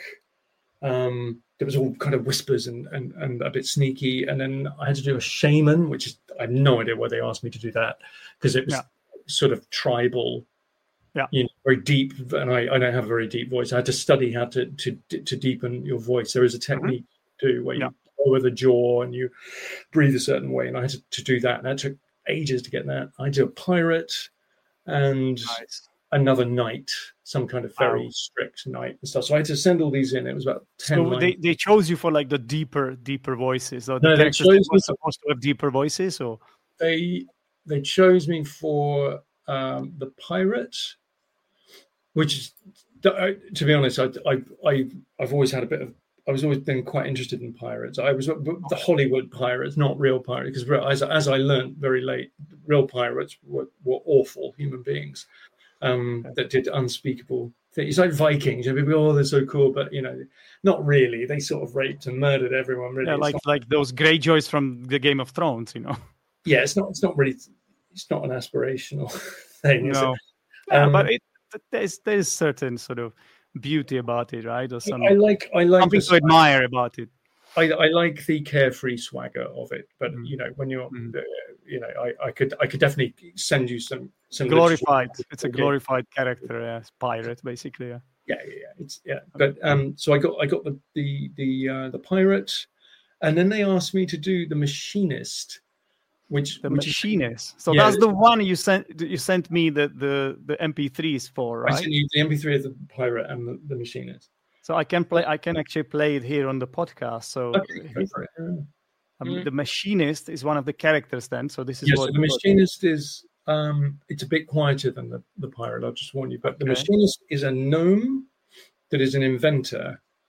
Um, there was all kind of whispers and, and and a bit sneaky. And then I had to do a shaman, which is I have no idea why they asked me to do that because it was Yeah. sort of tribal. Yeah. You know, very deep, and I, I don't have a very deep voice. I had to study how to to to deepen your voice. There is a technique too where you Yeah. lower the jaw and you breathe a certain way, and I had to, to do that. And that took ages to get that. I did a pirate and Nice. another knight, some kind of very Wow. strict knight and stuff. So I had to send all these in. It was about ten So lines. they, they chose you for like the deeper deeper voices. So the No, they characters chose were me- supposed to have deeper voices. Or they they chose me for um, the pirate, which is, to be honest, I, I, I, I've always had a bit of, I was always been quite interested in pirates. I was the Hollywood pirates, not real pirates, because as, as I learned very late, real pirates were, were awful human beings um, that did unspeakable things. It's like Vikings. You know, people, oh, they're so cool, but you know, not really. They sort of raped and murdered everyone. Really, yeah, It's like not- like those Greyjoys from the Game of Thrones. You know. yeah, it's not. It's not really. It's not an aspirational thing. is it? No. Yeah, Um, but it there's there's certain sort of beauty about it, right? Or some I like. I like. something the to admire about it. I, I like the carefree swagger of it, but Mm. you know, when you're, Mm. uh, you know, I, I could, I could definitely send you some, some Glorified. literature. It's a Okay. glorified character, yeah, pirate, basically. Yeah. Yeah, yeah, yeah. It's yeah. But um, so I got, I got the the the uh, the pirate, and then they asked me to do the machinist, which The which is- machinist. So yeah, that's the one you sent. You sent me the the the M P threes for, I right? sent you the M P three of the pirate and the, the machinist. So I can play. I can actually play it here on the podcast. So Okay, go for it. Yeah. um, Mm. the machinist is one of the characters. Then, so this is Yes, what so the machinist is um, it's a bit quieter than the, the pirate. I'll just warn you. But the Okay. machinist is a gnome that is an inventor,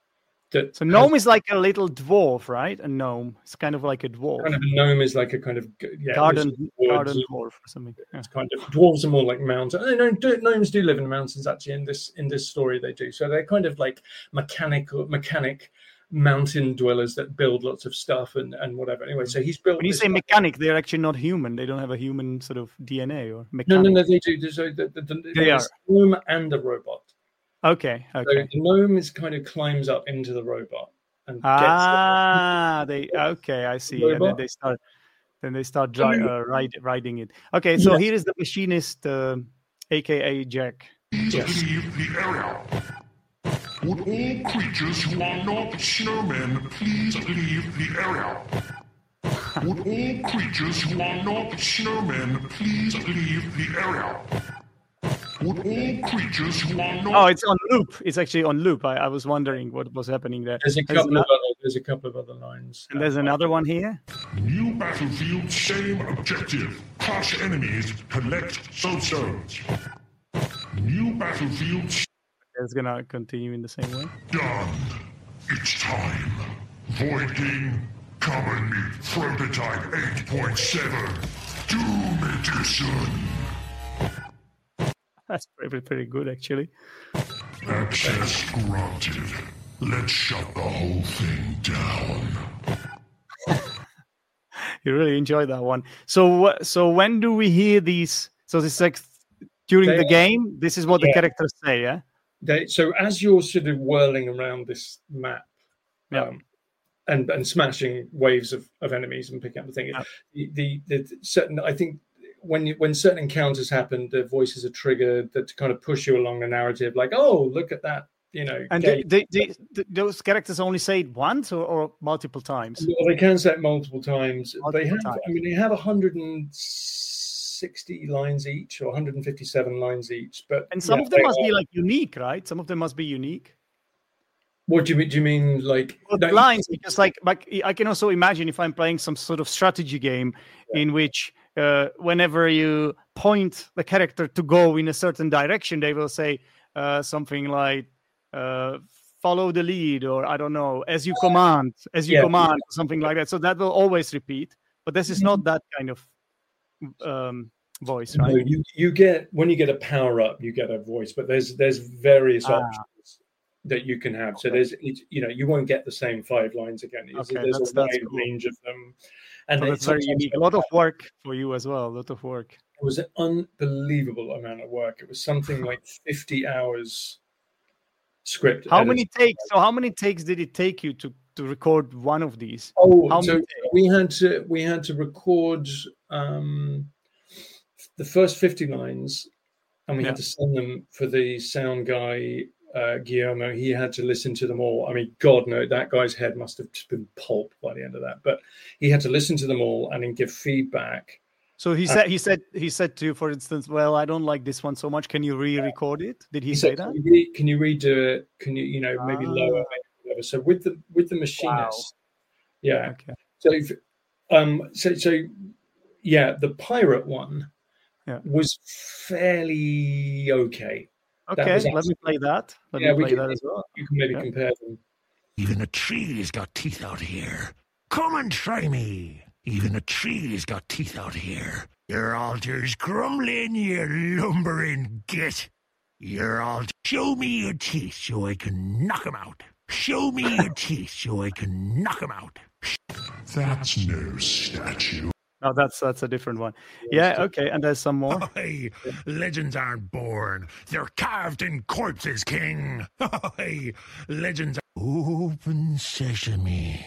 that. So gnome is like a little dwarf, right? A gnome. It's kind of like a dwarf. Kind of a gnome is like a kind of yeah, garden, woods. garden dwarf or something. Yeah. It's kind of dwarves are more like mountains. Oh, no, do, gnomes do live in the mountains. Actually, in this in this story, they do. So they're kind of like mechanical, mechanic mountain dwellers that build lots of stuff and, and whatever. Anyway, so he's built. When you say mechanic, they're actually not human. They don't have a human sort of D N A or mechanic. No, no, no, they do. So the, the, the, they are. a gnome and a robot. Okay, okay. So the gnome is kind of climbs up into the robot and ah, gets they okay, I see. Robot. And then they start, then they start dri- uh, ride, riding it. Okay, so Yeah. here is the machinist, uh, aka Jack. Yes. Leave the area. Would all creatures who are not snowmen please leave the area? Would all creatures who are not snowmen please leave the area? Would all creatures who are not... Oh, it's on loop. It's actually on loop. I, I was wondering what was happening there. There's a There's couple ano- of other, there's a couple of other lines. and there's another one here. New battlefield, same objective. Crush enemies, collect soapstones. New battlefield, It's gonna continue in the same way. done. It's time. Void King, come and meet prototype eight point seven. Doom Edition. That's pretty, pretty good, actually. Access granted. Let's shut the whole thing down. You really enjoyed that one. So, wh- so when do we hear these? So this is like during They the are- game. This is what the Yeah. characters say, yeah. They, so as you're sort of whirling around this map, Yeah. um, and and smashing waves of, of enemies and picking up the thing, Yeah. the, the the certain I think when you, when certain encounters happen, the voices are triggered that to kind of push you along the narrative. Like, oh, look at that, you know. And gate. they, they, they, th- those characters only say it once or, or multiple times. Well, they can say it multiple times. they Multiple have, times. I mean, they have one hundred sixty lines each, or one hundred fifty-seven lines each. But And some yeah, of them they must be are- like unique, right? Some of them must be unique. What do you mean? Do you mean like But no, lines, because like, like I can also imagine if I'm playing some sort of strategy game in which uh, whenever you point the character to go in a certain direction, they will say uh, something like uh, follow the lead, or I don't know, as you command, as you Yeah. command, something like that. So that will always repeat. But this is not that kind of um, voice, No, right? you you get when you get a power up, you get a voice, but there's there's various Ah. options that you can have. So Okay. there's it, you know you won't get the same five lines again. It's- Okay, there's that's- a that's wide cool. range of them, and So it's that's very sometimes unique. A lot of work for you as well. A lot of work. It was an unbelievable amount of work. It was something like fifty hours script. How editing. many takes? So how many takes did it take you to to record one of these? Oh, How so many we had to we had to record um, the first fifty lines, and we Yeah. had to send them for the sound guy uh, Guillermo. He had to listen to them all. I mean, God no, that guy's head must have just been pulp by the end of that. But he had to listen to them all and then give feedback. So Uh, he said he said he said to you, for instance, well, I don't like this one so much. Can you re-record it? Did he, He say said, that? Can you, re- can you redo it? Can you you know maybe Ah. lower, maybe whatever. So with the with the machinist, yeah. Okay. So, if, um, so, so, yeah, the pirate one Yeah. was fairly okay. That Okay. was Let me actually- play that. Let Yeah, me we play could- that as well. You can maybe Yeah. compare them. Even a tree's got teeth out here. Come and try me. Even a tree's got teeth out here. Your altar's crumbling, you lumbering git. Your altar. Show me your teeth so I can knock 'em out. Show me your teeth so I can knock 'em out. That's no statue. No, that's that's a different one. Yeah. Okay. And there's some more. Hey, legends aren't born. They're carved in corpses, King. Hey, legends. Open sesame.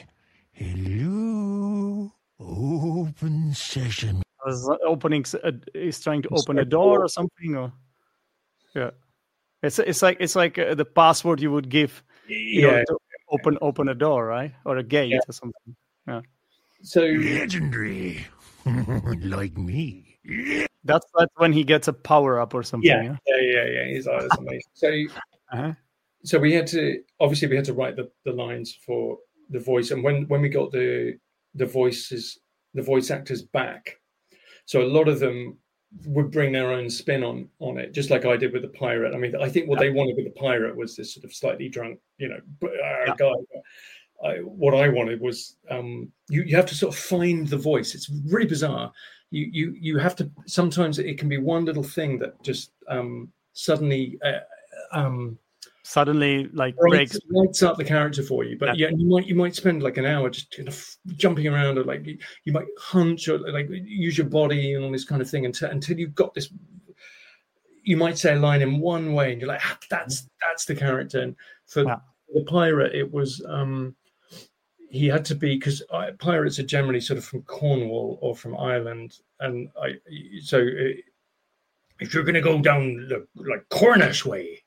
Hello. Open sesame. I was opening. s- Uh, he's trying to open a door or something. Or yeah. It's it's like it's like uh, the password you would give, you know, Yeah. to open open a door, right, or a gate Yeah. or something. Yeah. So, Legendary. Like me. Yeah. That's that's when he gets a power up or something. yeah, yeah, yeah, yeah. He's like, that's amazing. So, Uh-huh. so we had to obviously we had to write the, the lines for the voice, and when when we got the the voices, the voice actors back, so a lot of them would bring their own spin on on it, just like I did with the pirate. I mean, I think what yeah. they wanted with the pirate was this sort of slightly drunk, you know, uh, yeah. guy. I, what I wanted was um, you you have to sort of find the voice. It's really bizarre. You you you have to. Sometimes it can be one little thing that just um, suddenly. Uh, um, Suddenly, like breaks, breaks lights up the character for you, but yeah. yeah, you might you might spend like an hour just kind of jumping around, or like you, you might hunch or like use your body and all this kind of thing until until you've got this. You might say a line in one way, and you're like, ah, "That's that's the character." And for yeah. the pirate, it was um, he had to be because pirates are generally sort of from Cornwall or from Ireland, and I so it, if you're going to go down the, like Cornish way.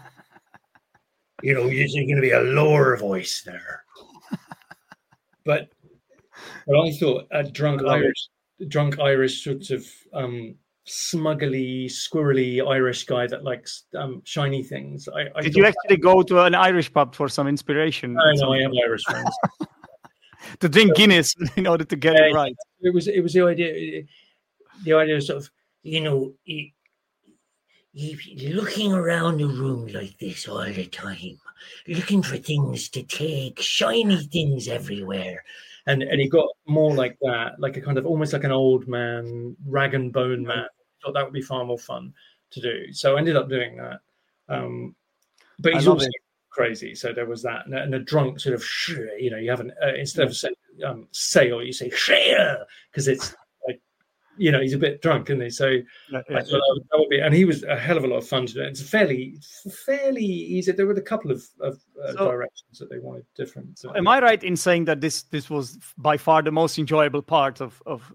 You know, there's going to be a lower voice there. But, but I thought a drunk Irish, drunk Irish sort of um, smuggly, squirrely Irish guy that likes um, shiny things. I, I Did you actually that... go to an Irish pub for some inspiration? I know, I have Irish friends. To drink so, Guinness in order to get uh, it right. It was, it was the idea, the idea of sort of, you know, it, looking around the room like this all the time, looking for things to take, shiny things everywhere. And and he got more like that, like a kind of almost like an old man, rag and bone man. I thought that would be far more fun to do. So I ended up doing that. Um, but he's also it. crazy. So there was that. And, and a drunk sort of, you know, you haven't, uh, instead of saying um, sail, you say share, because it's, you know, he's a bit drunk, isn't he? So yeah, yeah, I thought yeah. that would be, and he was a hell of a lot of fun to do. It's fairly, fairly easy. There were a couple of, of uh, so, directions that they wanted different. So, am I right in saying that this this was by far the most enjoyable part of of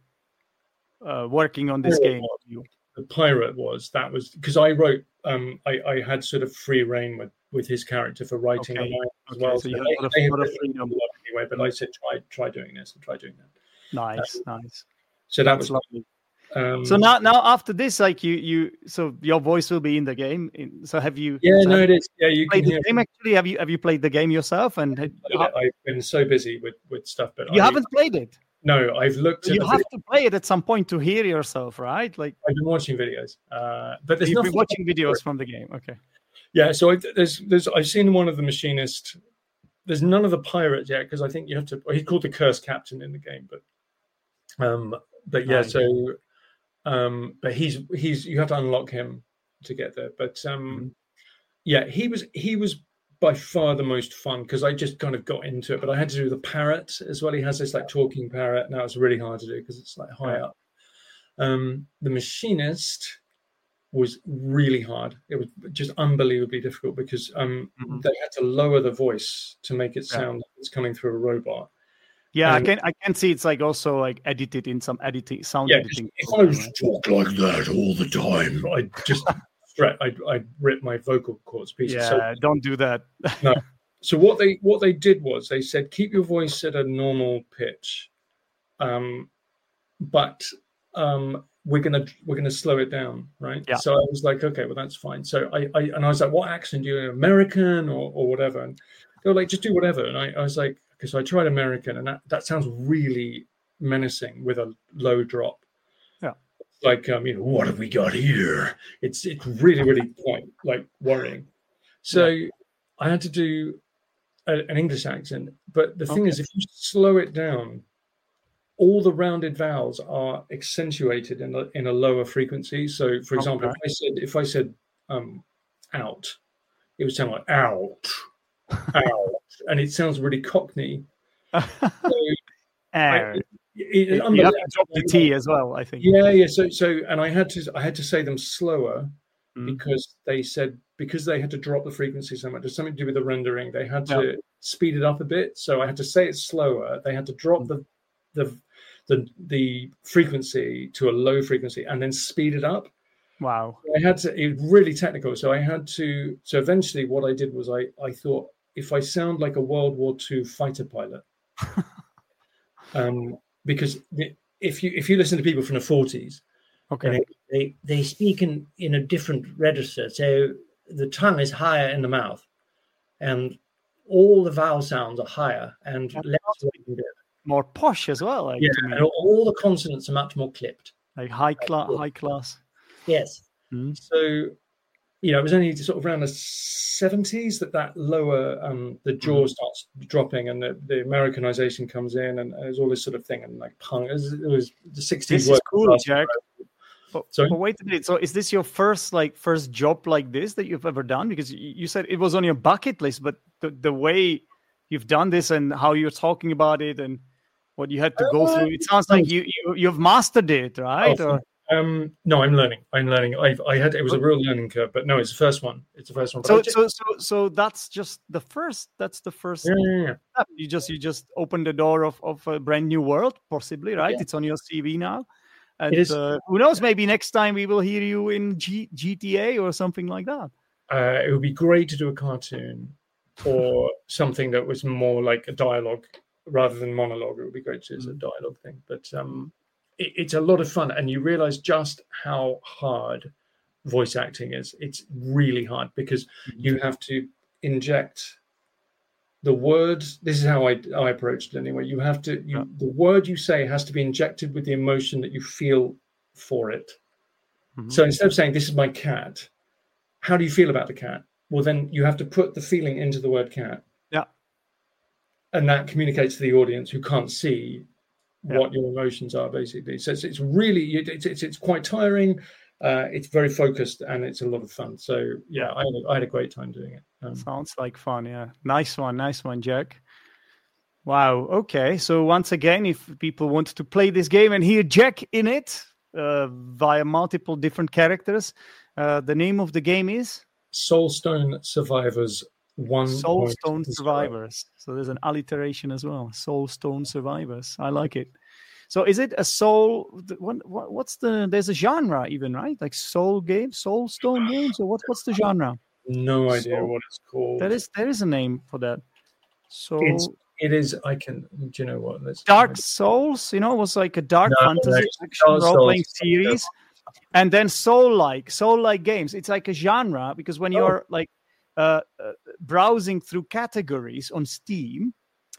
uh, working on this game? Was, the pirate was that was because I wrote, um, I, I had sort of free reign with, with his character for writing okay. as okay. well. So so you they, had they a lot of freedom anyway, but I said try try doing this and try doing that. Nice, um, nice. So that That's was lovely. Um, so now, now after this, like you, you, so your voice will be in the game. In, so have you? Yeah, so no, have it is. Yeah, you played can the hear game. Actually, have you have you played the game yourself? And how, I've been so busy with, with stuff, but you I, haven't played it. No, I've looked. So at you the have video. to play it at some point to hear yourself, right? Like I've been watching videos, uh, but there's you've nothing been watching videos from the game. Okay. Yeah, so I, there's there's I've seen one of the machinist. There's none of the pirates yet because I think you have to. He's called the cursed captain in the game, but um, but yeah, oh, so. Yeah. Um, but he's he's you have to unlock him to get there. But um, mm-hmm. yeah, he was he was by far the most fun because I just kind of got into it. But I had to do the parrot as well. He has this like talking parrot. Now it's really hard to do because it's like high up. Um, the machinist was really hard. It was just unbelievably difficult because um, mm-hmm. they had to lower the voice to make it sound yeah. like it's coming through a robot. Yeah, um, I can I can see it's like also like edited in some editing sound yeah, editing. If I was talk like that all the time, I just I I rip my vocal cords pieces. Yeah, so, don't do that. No. So what they what they did was they said keep your voice at a normal pitch, um, but um, we're gonna we're gonna slow it down, right? Yeah. So I was like, okay, well that's fine. So I, I and I was like, what accent do you American or or whatever? And they were like, just do whatever. And I, I was like. So I tried American, and that, that sounds really menacing with a low drop. Yeah, like um, you know, what have we got here? It's it's really really quite like worrying. So yeah. I had to do a, an English accent, but the thing okay. is, if you slow it down, all the rounded vowels are accentuated in a, in a lower frequency. So, for example, okay. if I said if I said um, out, it would sound like out. Out, and it sounds really Cockney. So, I, it, it, you have to drop the T as well, I think. Yeah, yeah. So, so, and I had to, I had to say them slower mm. because they said because they had to drop the frequency so much. There's something to do with the rendering. They had to yeah. speed it up a bit, so I had to say it slower. They had to drop mm. the, the, the, the frequency to a low frequency and then speed it up. Wow. I had to, it was really technical. So I had to, so eventually what I did was I, I thought, if I sound like a World War Two fighter pilot, um, because if you if you listen to people from the forties, okay, they they speak in, in a different register. So the tongue is higher in the mouth, and all the vowel sounds are higher and less more posh as well. Like, yeah, and all the consonants are much more clipped. like high class, high class. Yes. Mm. So, you know, it was only sort of around the seventies that that lower, um, the jaw mm. starts dropping, and the, the Americanization comes in, and there's all this sort of thing, and like punk. It was, it was the sixties. This is cool, Jack. But, Sorry? but wait a minute. So, is this your first like first job like this that you've ever done? Because you said it was on your bucket list, but the, the way you've done this and how you're talking about it and what you had to go uh, through, it sounds like you, you you've mastered it, right? Oh, or um, no, I'm learning. I'm learning. I've I had it was a real learning curve, but no, it's the first one. It's the first one. So just, so so so that's just the first. That's the first. Yeah, yeah, yeah. Step. You just you just open the door of of a brand new world, possibly, right? Yeah. It's on your C V now. And it is, uh, who knows? Maybe next time we will hear you in G- GTA or something like that. Uh, it would be great to do a cartoon or something that was more like a dialogue rather than monologue. It would be great to do as a dialogue thing. But um, it, it's a lot of fun, and you realize just how hard voice acting is. It's really hard because you have to inject the words. This is how I, I approached it anyway. You have to, you, yeah. the word you say has to be injected with the emotion that you feel for it. Mm-hmm. So instead of saying, this is my cat, how do you feel about the cat? Well, then you have to put the feeling into the word cat. Yeah. And that communicates to the audience who can't see yeah. what your emotions are, basically. So it's, it's really, it's, it's, it's quite tiring. Uh, it's very focused, and it's a lot of fun. So yeah, I had a, I had a great time doing it. Um, Sounds like fun. Yeah, nice one, nice one, Jack. Wow. Okay, so once again, if people want to play this game and hear Jack in it uh, via multiple different characters, uh, the name of the game is Soulstone Survivors. One Soulstone Survivors. So there's an alliteration as well. Soulstone Survivors. I like it. So is it a soul? What, what, what's the? There's a genre even, right? Like soul games, Soulstone games, or what? What's the genre? No idea soul. What it's called. There is there is a name for that. So it's, it is. I can. Do you know what? Let's Dark Souls. You know, it was like a dark no, fantasy action role playing series, and then soul-like, soul-like games. It's like a genre because when you're oh. like uh, uh, browsing through categories on Steam.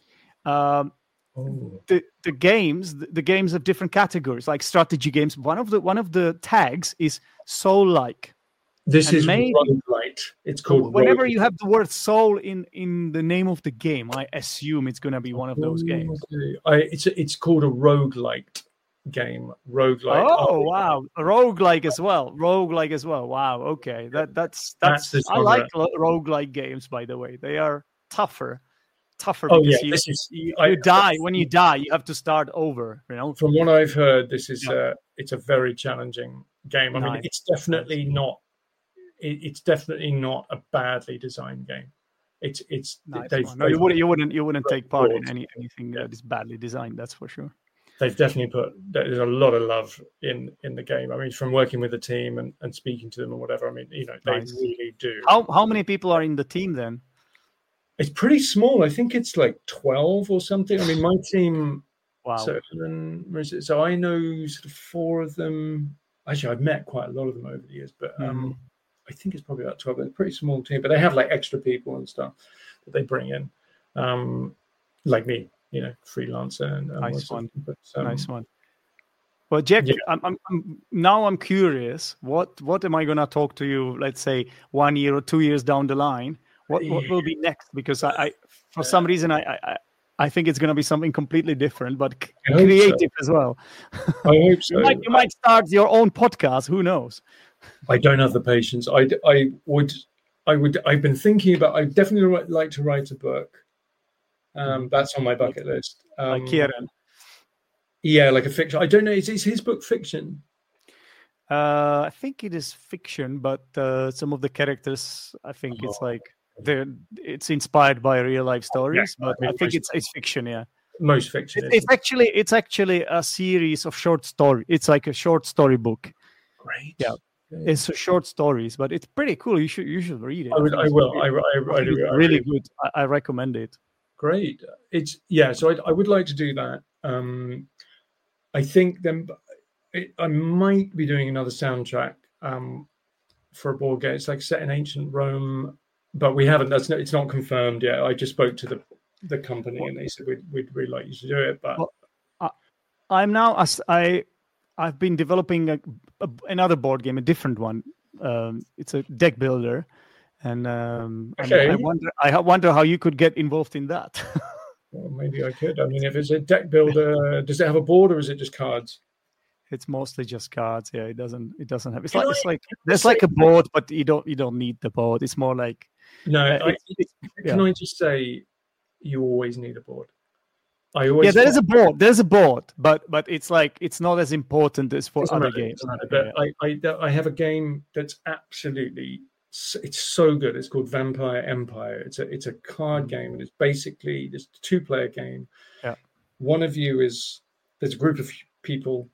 Um, Oh. The the games the, the games have different categories, like strategy games. One of the one of the tags is soul-like. This and is maybe, roguelite. It's called. Whenever roguelite. you have the word soul in in the name of the game, I assume it's going to be one of those games. Okay. I, it's it's called a roguelite game. Roguelite. Oh, oh wow, a roguelike as well. Roguelike as well. Wow. Okay, that that's that's. that's I like roguelike games. By the way, they are tougher. Tougher oh because yeah, you, this is, you, I, you die when you die. You have to start over. You know. From what I've heard, this is yeah. uh, it's a very challenging game. I nice. mean, it's definitely not. It, it's definitely not a badly designed game. It's it's. Nice they've, no, you wouldn't you wouldn't you wouldn't take part forward. in any anything yeah. that is badly designed. That's for sure. They've definitely put. There's a lot of love in in the game. I mean, from working with the team and, and speaking to them or whatever. I mean, you know, they nice. really do. How how many people are in the team then? It's pretty small. I think it's like twelve or something. I mean, my team. Wow. So, so I know sort of four of them. Actually, I've met quite a lot of them over the years, but um, mm. I think it's probably about twelve. It's a pretty small team, but they have like extra people and stuff that they bring in, um, like me, you know, freelancer. And, and nice one. But, um, nice one. Well, Jack, yeah. I'm, I'm, I'm, now I'm curious. What what am I going to talk to you? Let's say one year or two years down the line. What what will be next? Because I, I for some reason, I, I I think it's going to be something completely different, but creative so. as well. I hope so. you, might, you might start your own podcast. Who knows? I don't have the patience. I, I would I would I've been thinking about. I definitely would like to write a book. Um, that's on my bucket list. Um, like Kieran. Yeah, like a fiction. I don't know. Is, is his book fiction? Uh, I think it is fiction, but uh, some of the characters, I think oh. it's like. They're, it's inspired by real life stories, yeah, but I, mean, I think it's it's fiction. Yeah, most fiction. It, it's actually it's actually a series of short story. It's like a short story book. Great. Yeah, okay. It's short stories, but it's pretty cool. You should you should read it. I, would, I will. I, I, I, I do. I really good. I, I recommend it. Great. It's yeah. So I, I would like to do that. Um, I think then it, I might be doing another soundtrack um, for a board game. It's like set in ancient Rome. But we haven't. That's not, it's not confirmed yet. I just spoke to the the company, and they said we'd we'd really like you to do it. But well, I, I'm now as I I've been developing a, a, another board game, a different one. Um, it's a deck builder, and, um, Okay. and I wonder I wonder how you could get involved in that. Well, maybe I could. I mean, if it's a deck builder, does it have a board or is it just cards? It's mostly just cards. Yeah, it doesn't. It doesn't have. It's Can like I- it's like there's like a board, but you don't you don't need the board. It's more like No. Uh, I, it's- it's- can yeah. I just say, you always need a board. I always yeah. There is a board. There's a board, but but it's like it's not as important as for Doesn't other matter, games. doesn't matter, Yeah. but I, I that- I have a game that's absolutely s- it's so good. It's called Vampire Empire. It's a it's a card game, and it's basically this two player game. Yeah. One of you is there's a group of people,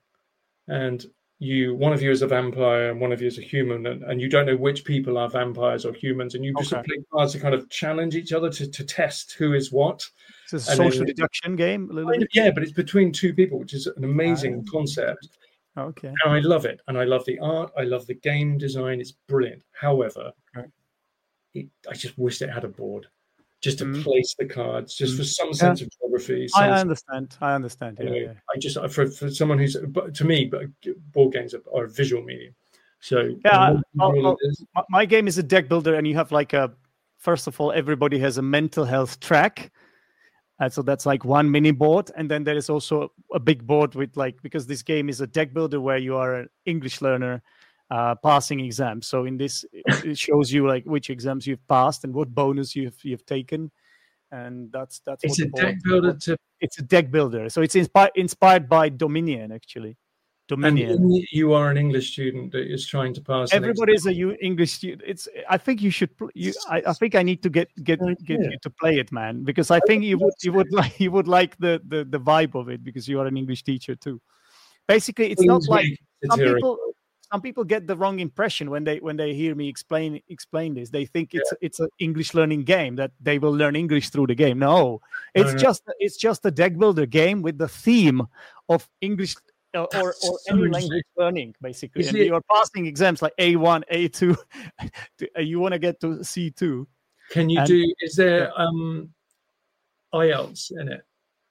and you one of you is a vampire and one of you is a human, and, and you don't know which people are vampires or humans, and you just Okay. play cards to kind of challenge each other to, to test who is what. It's a and social then- deduction game. A little Kind bit. of, yeah, but it's between two people, which is an amazing concept. Okay. And I love it. And I love the art. I love the game design. It's brilliant. However, Okay. it, I just wish it had a board just to Mm. place the cards, just for some Yeah. sense of geography. I Some, I understand. I understand. Yeah, anyway, yeah. I just, for, for someone who's, but to me, but board games are, are a visual medium. So, Yeah, the more I'll- visual I'll- it is- My, my game is a deck builder, and you have like a. First of all, everybody has a mental health track. Uh, so that's like one mini board, and then there is also a big board with like because this game is a deck builder where you are an English learner uh, passing exams. So in this, it it shows you like which exams you've passed and what bonus you've you've taken, and that's that's it's what a the deck board- builder to, It's a deck builder, so it's inspired inspired by Dominion actually. and Dominion. you are an English student that is trying to pass. an Everybody is a U- English student. It's. I think you should. pl- You. I, I think I need to get get get idea. you to play it, man, because I think you would you would like you would like the the the vibe of it because you are an English teacher too. Basically, it's not Please like make it some satirical. people. Some people get the wrong impression when they when they hear me explain explain this. They think it's it's an English learning game that they will learn English through the game. No, it's no. just it's just a deck builder game with the theme of English uh, or or That's so any interesting. language learning basically. You And see- you are passing exams like A one, A two. to- uh, you want to get to C two. Can you and- do, is there um, I E L T S in it?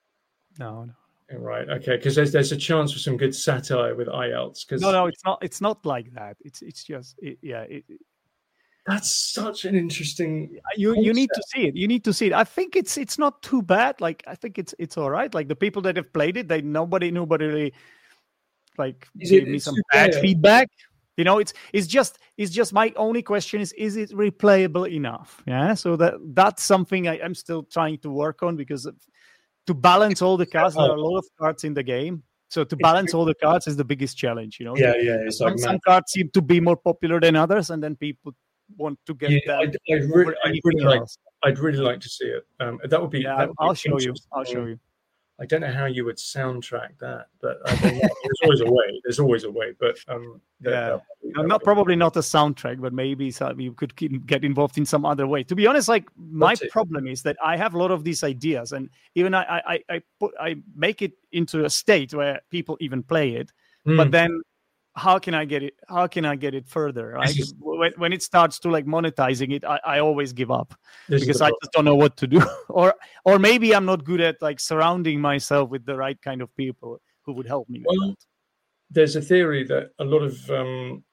No, no, Right. Okay. Because there's there's a chance for some good satire with I E L T S. Because no, no. It's not. It's not like that. It's it's just it, yeah. It, it- that's such an interesting. you you need to see it. You need to see it. I think it's it's not too bad. Like I think it's it's all right. Like the people that have played it, they nobody nobody really like Is gave it- me it's some too bad bad? feedback. You know, it's it's just it's just my only question is is it replayable enough? Yeah. So that that's something I, I'm still trying to work on because of, to balance all the cards, there are a lot of cards in the game. So to balance all the cards is the biggest challenge. You know. Yeah. Yeah. It's Some, like some math. cards seem to be more popular than others, and then people want to get Yeah, them. I'd, I'd, over re- I'd anything really like. else. I'd really like to see it. Um, that would be. Yeah, that would be I'll show you. I'll interesting. show you. I don't know how you would soundtrack that, but I don't know. There's always a way. There's always a way. But um, that- Yeah. that would be- No, that not would be- probably not a soundtrack, but maybe some, you could keep- get involved in some other way. To be honest, like my That's it. problem is that I have a lot of these ideas, and even I, I, I- I put, I make it into a state where people even play it. Mm. But then, how can I get it? How can I get it further? Right? This is- When, when it starts to like monetizing it, I, I always give up This is because the I problem. just don't know what to do, or or maybe I'm not good at like surrounding myself with the right kind of people who would help me with Well, that. there's a theory that a lot of um,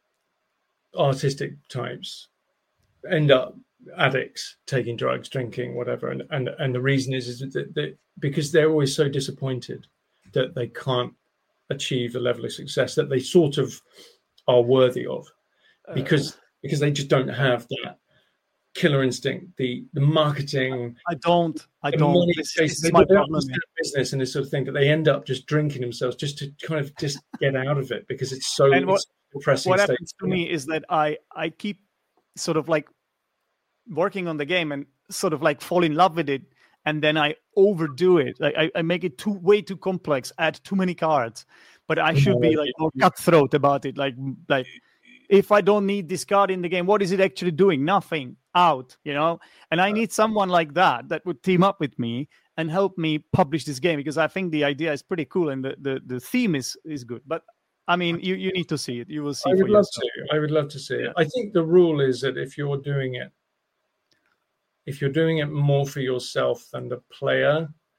artistic types end up addicts, taking drugs, drinking, whatever, and and, and the reason is is that, that because they're always so disappointed that they can't achieve the level of success that they sort of are worthy of, because because they just don't have that killer instinct, the the marketing. I don't. I the don't. money This, chase. this They is my don't problem. understand business and this sort of thing, that they end up just drinking themselves just to kind of just get out of it because it's so And what- it's depressing. What state. happens to me is that I I keep sort of like working on the game and sort of like fall in love with it, and then I overdo it. Like I, I make it too way too complex, add too many cards. But I should be like more cutthroat about it. Like like if I don't need this card in the game, what is it actually doing? Nothing. Out, you know. And I need someone like that that would team up with me and help me publish this game, because I think the idea is pretty cool and the the, the theme is is good. But I mean, you, you need to see it. You will see I for would love yourself. to. I would love to see Yeah. it. I think the rule is that if you're doing it, if you're doing it more for yourself than the player,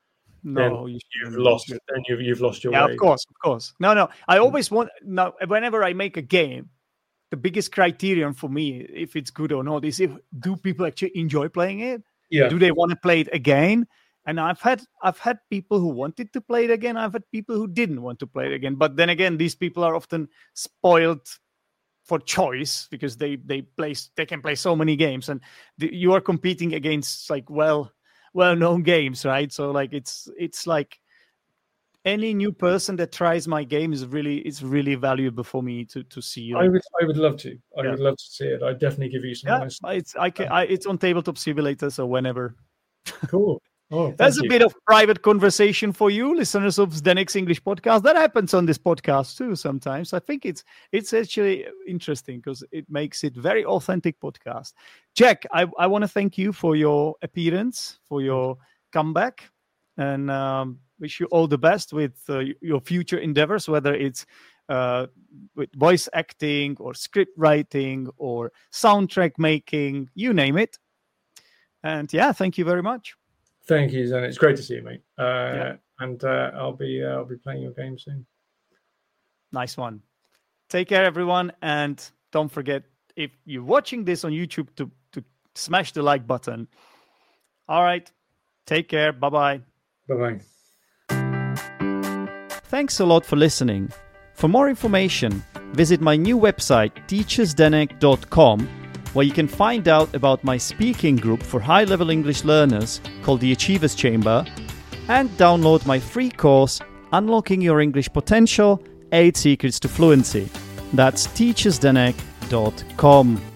No, then you you've lost. Then you've you've lost your yeah, way. of course, of course. No, no. I always want. No, whenever I make a game, the biggest criterion for me, if it's good or not, is if do people actually enjoy playing it? Yeah. Do they want to play it again? And I've had I've had people who wanted to play it again. I've had people who didn't want to play it again. But then again, these people are often spoiled for choice because they they play they can play so many games, and the, you are competing against like well well known games, right? So like it's it's like any new person that tries my game is really it's really valuable for me to to see. Like, I would I would love to. I Yeah. would love to see it. I'd definitely give you some yeah, nice. it's I can I, it's on Tabletop Simulator, so whenever. Cool. Oh, thank That's a you. bit of private conversation for you, listeners of Zdenek's English podcast. That happens on this podcast too sometimes. I think it's it's actually interesting because it makes it very authentic podcast. Jack, I, I want to thank you for your appearance, for your comeback, and um, wish you all the best with uh, your future endeavors, whether it's uh, with voice acting or script writing or soundtrack making, you name it. And yeah, thank you very much. Thank you, Zen. It's great to see you, mate. Uh, Yeah. And uh, I'll be uh, I'll be playing your game soon. Nice one. Take care, everyone. And don't forget, if you're watching this on YouTube, to, to smash the like button. All right. Take care. Bye-bye. Bye bye. Thanks a lot for listening. For more information, visit my new website, teachers denek dot com, where you can find out about my speaking group for high-level English learners called the Achievers Chamber, and download my free course, Unlocking Your English Potential, eight Secrets to Fluency. That's teachers denek dot com.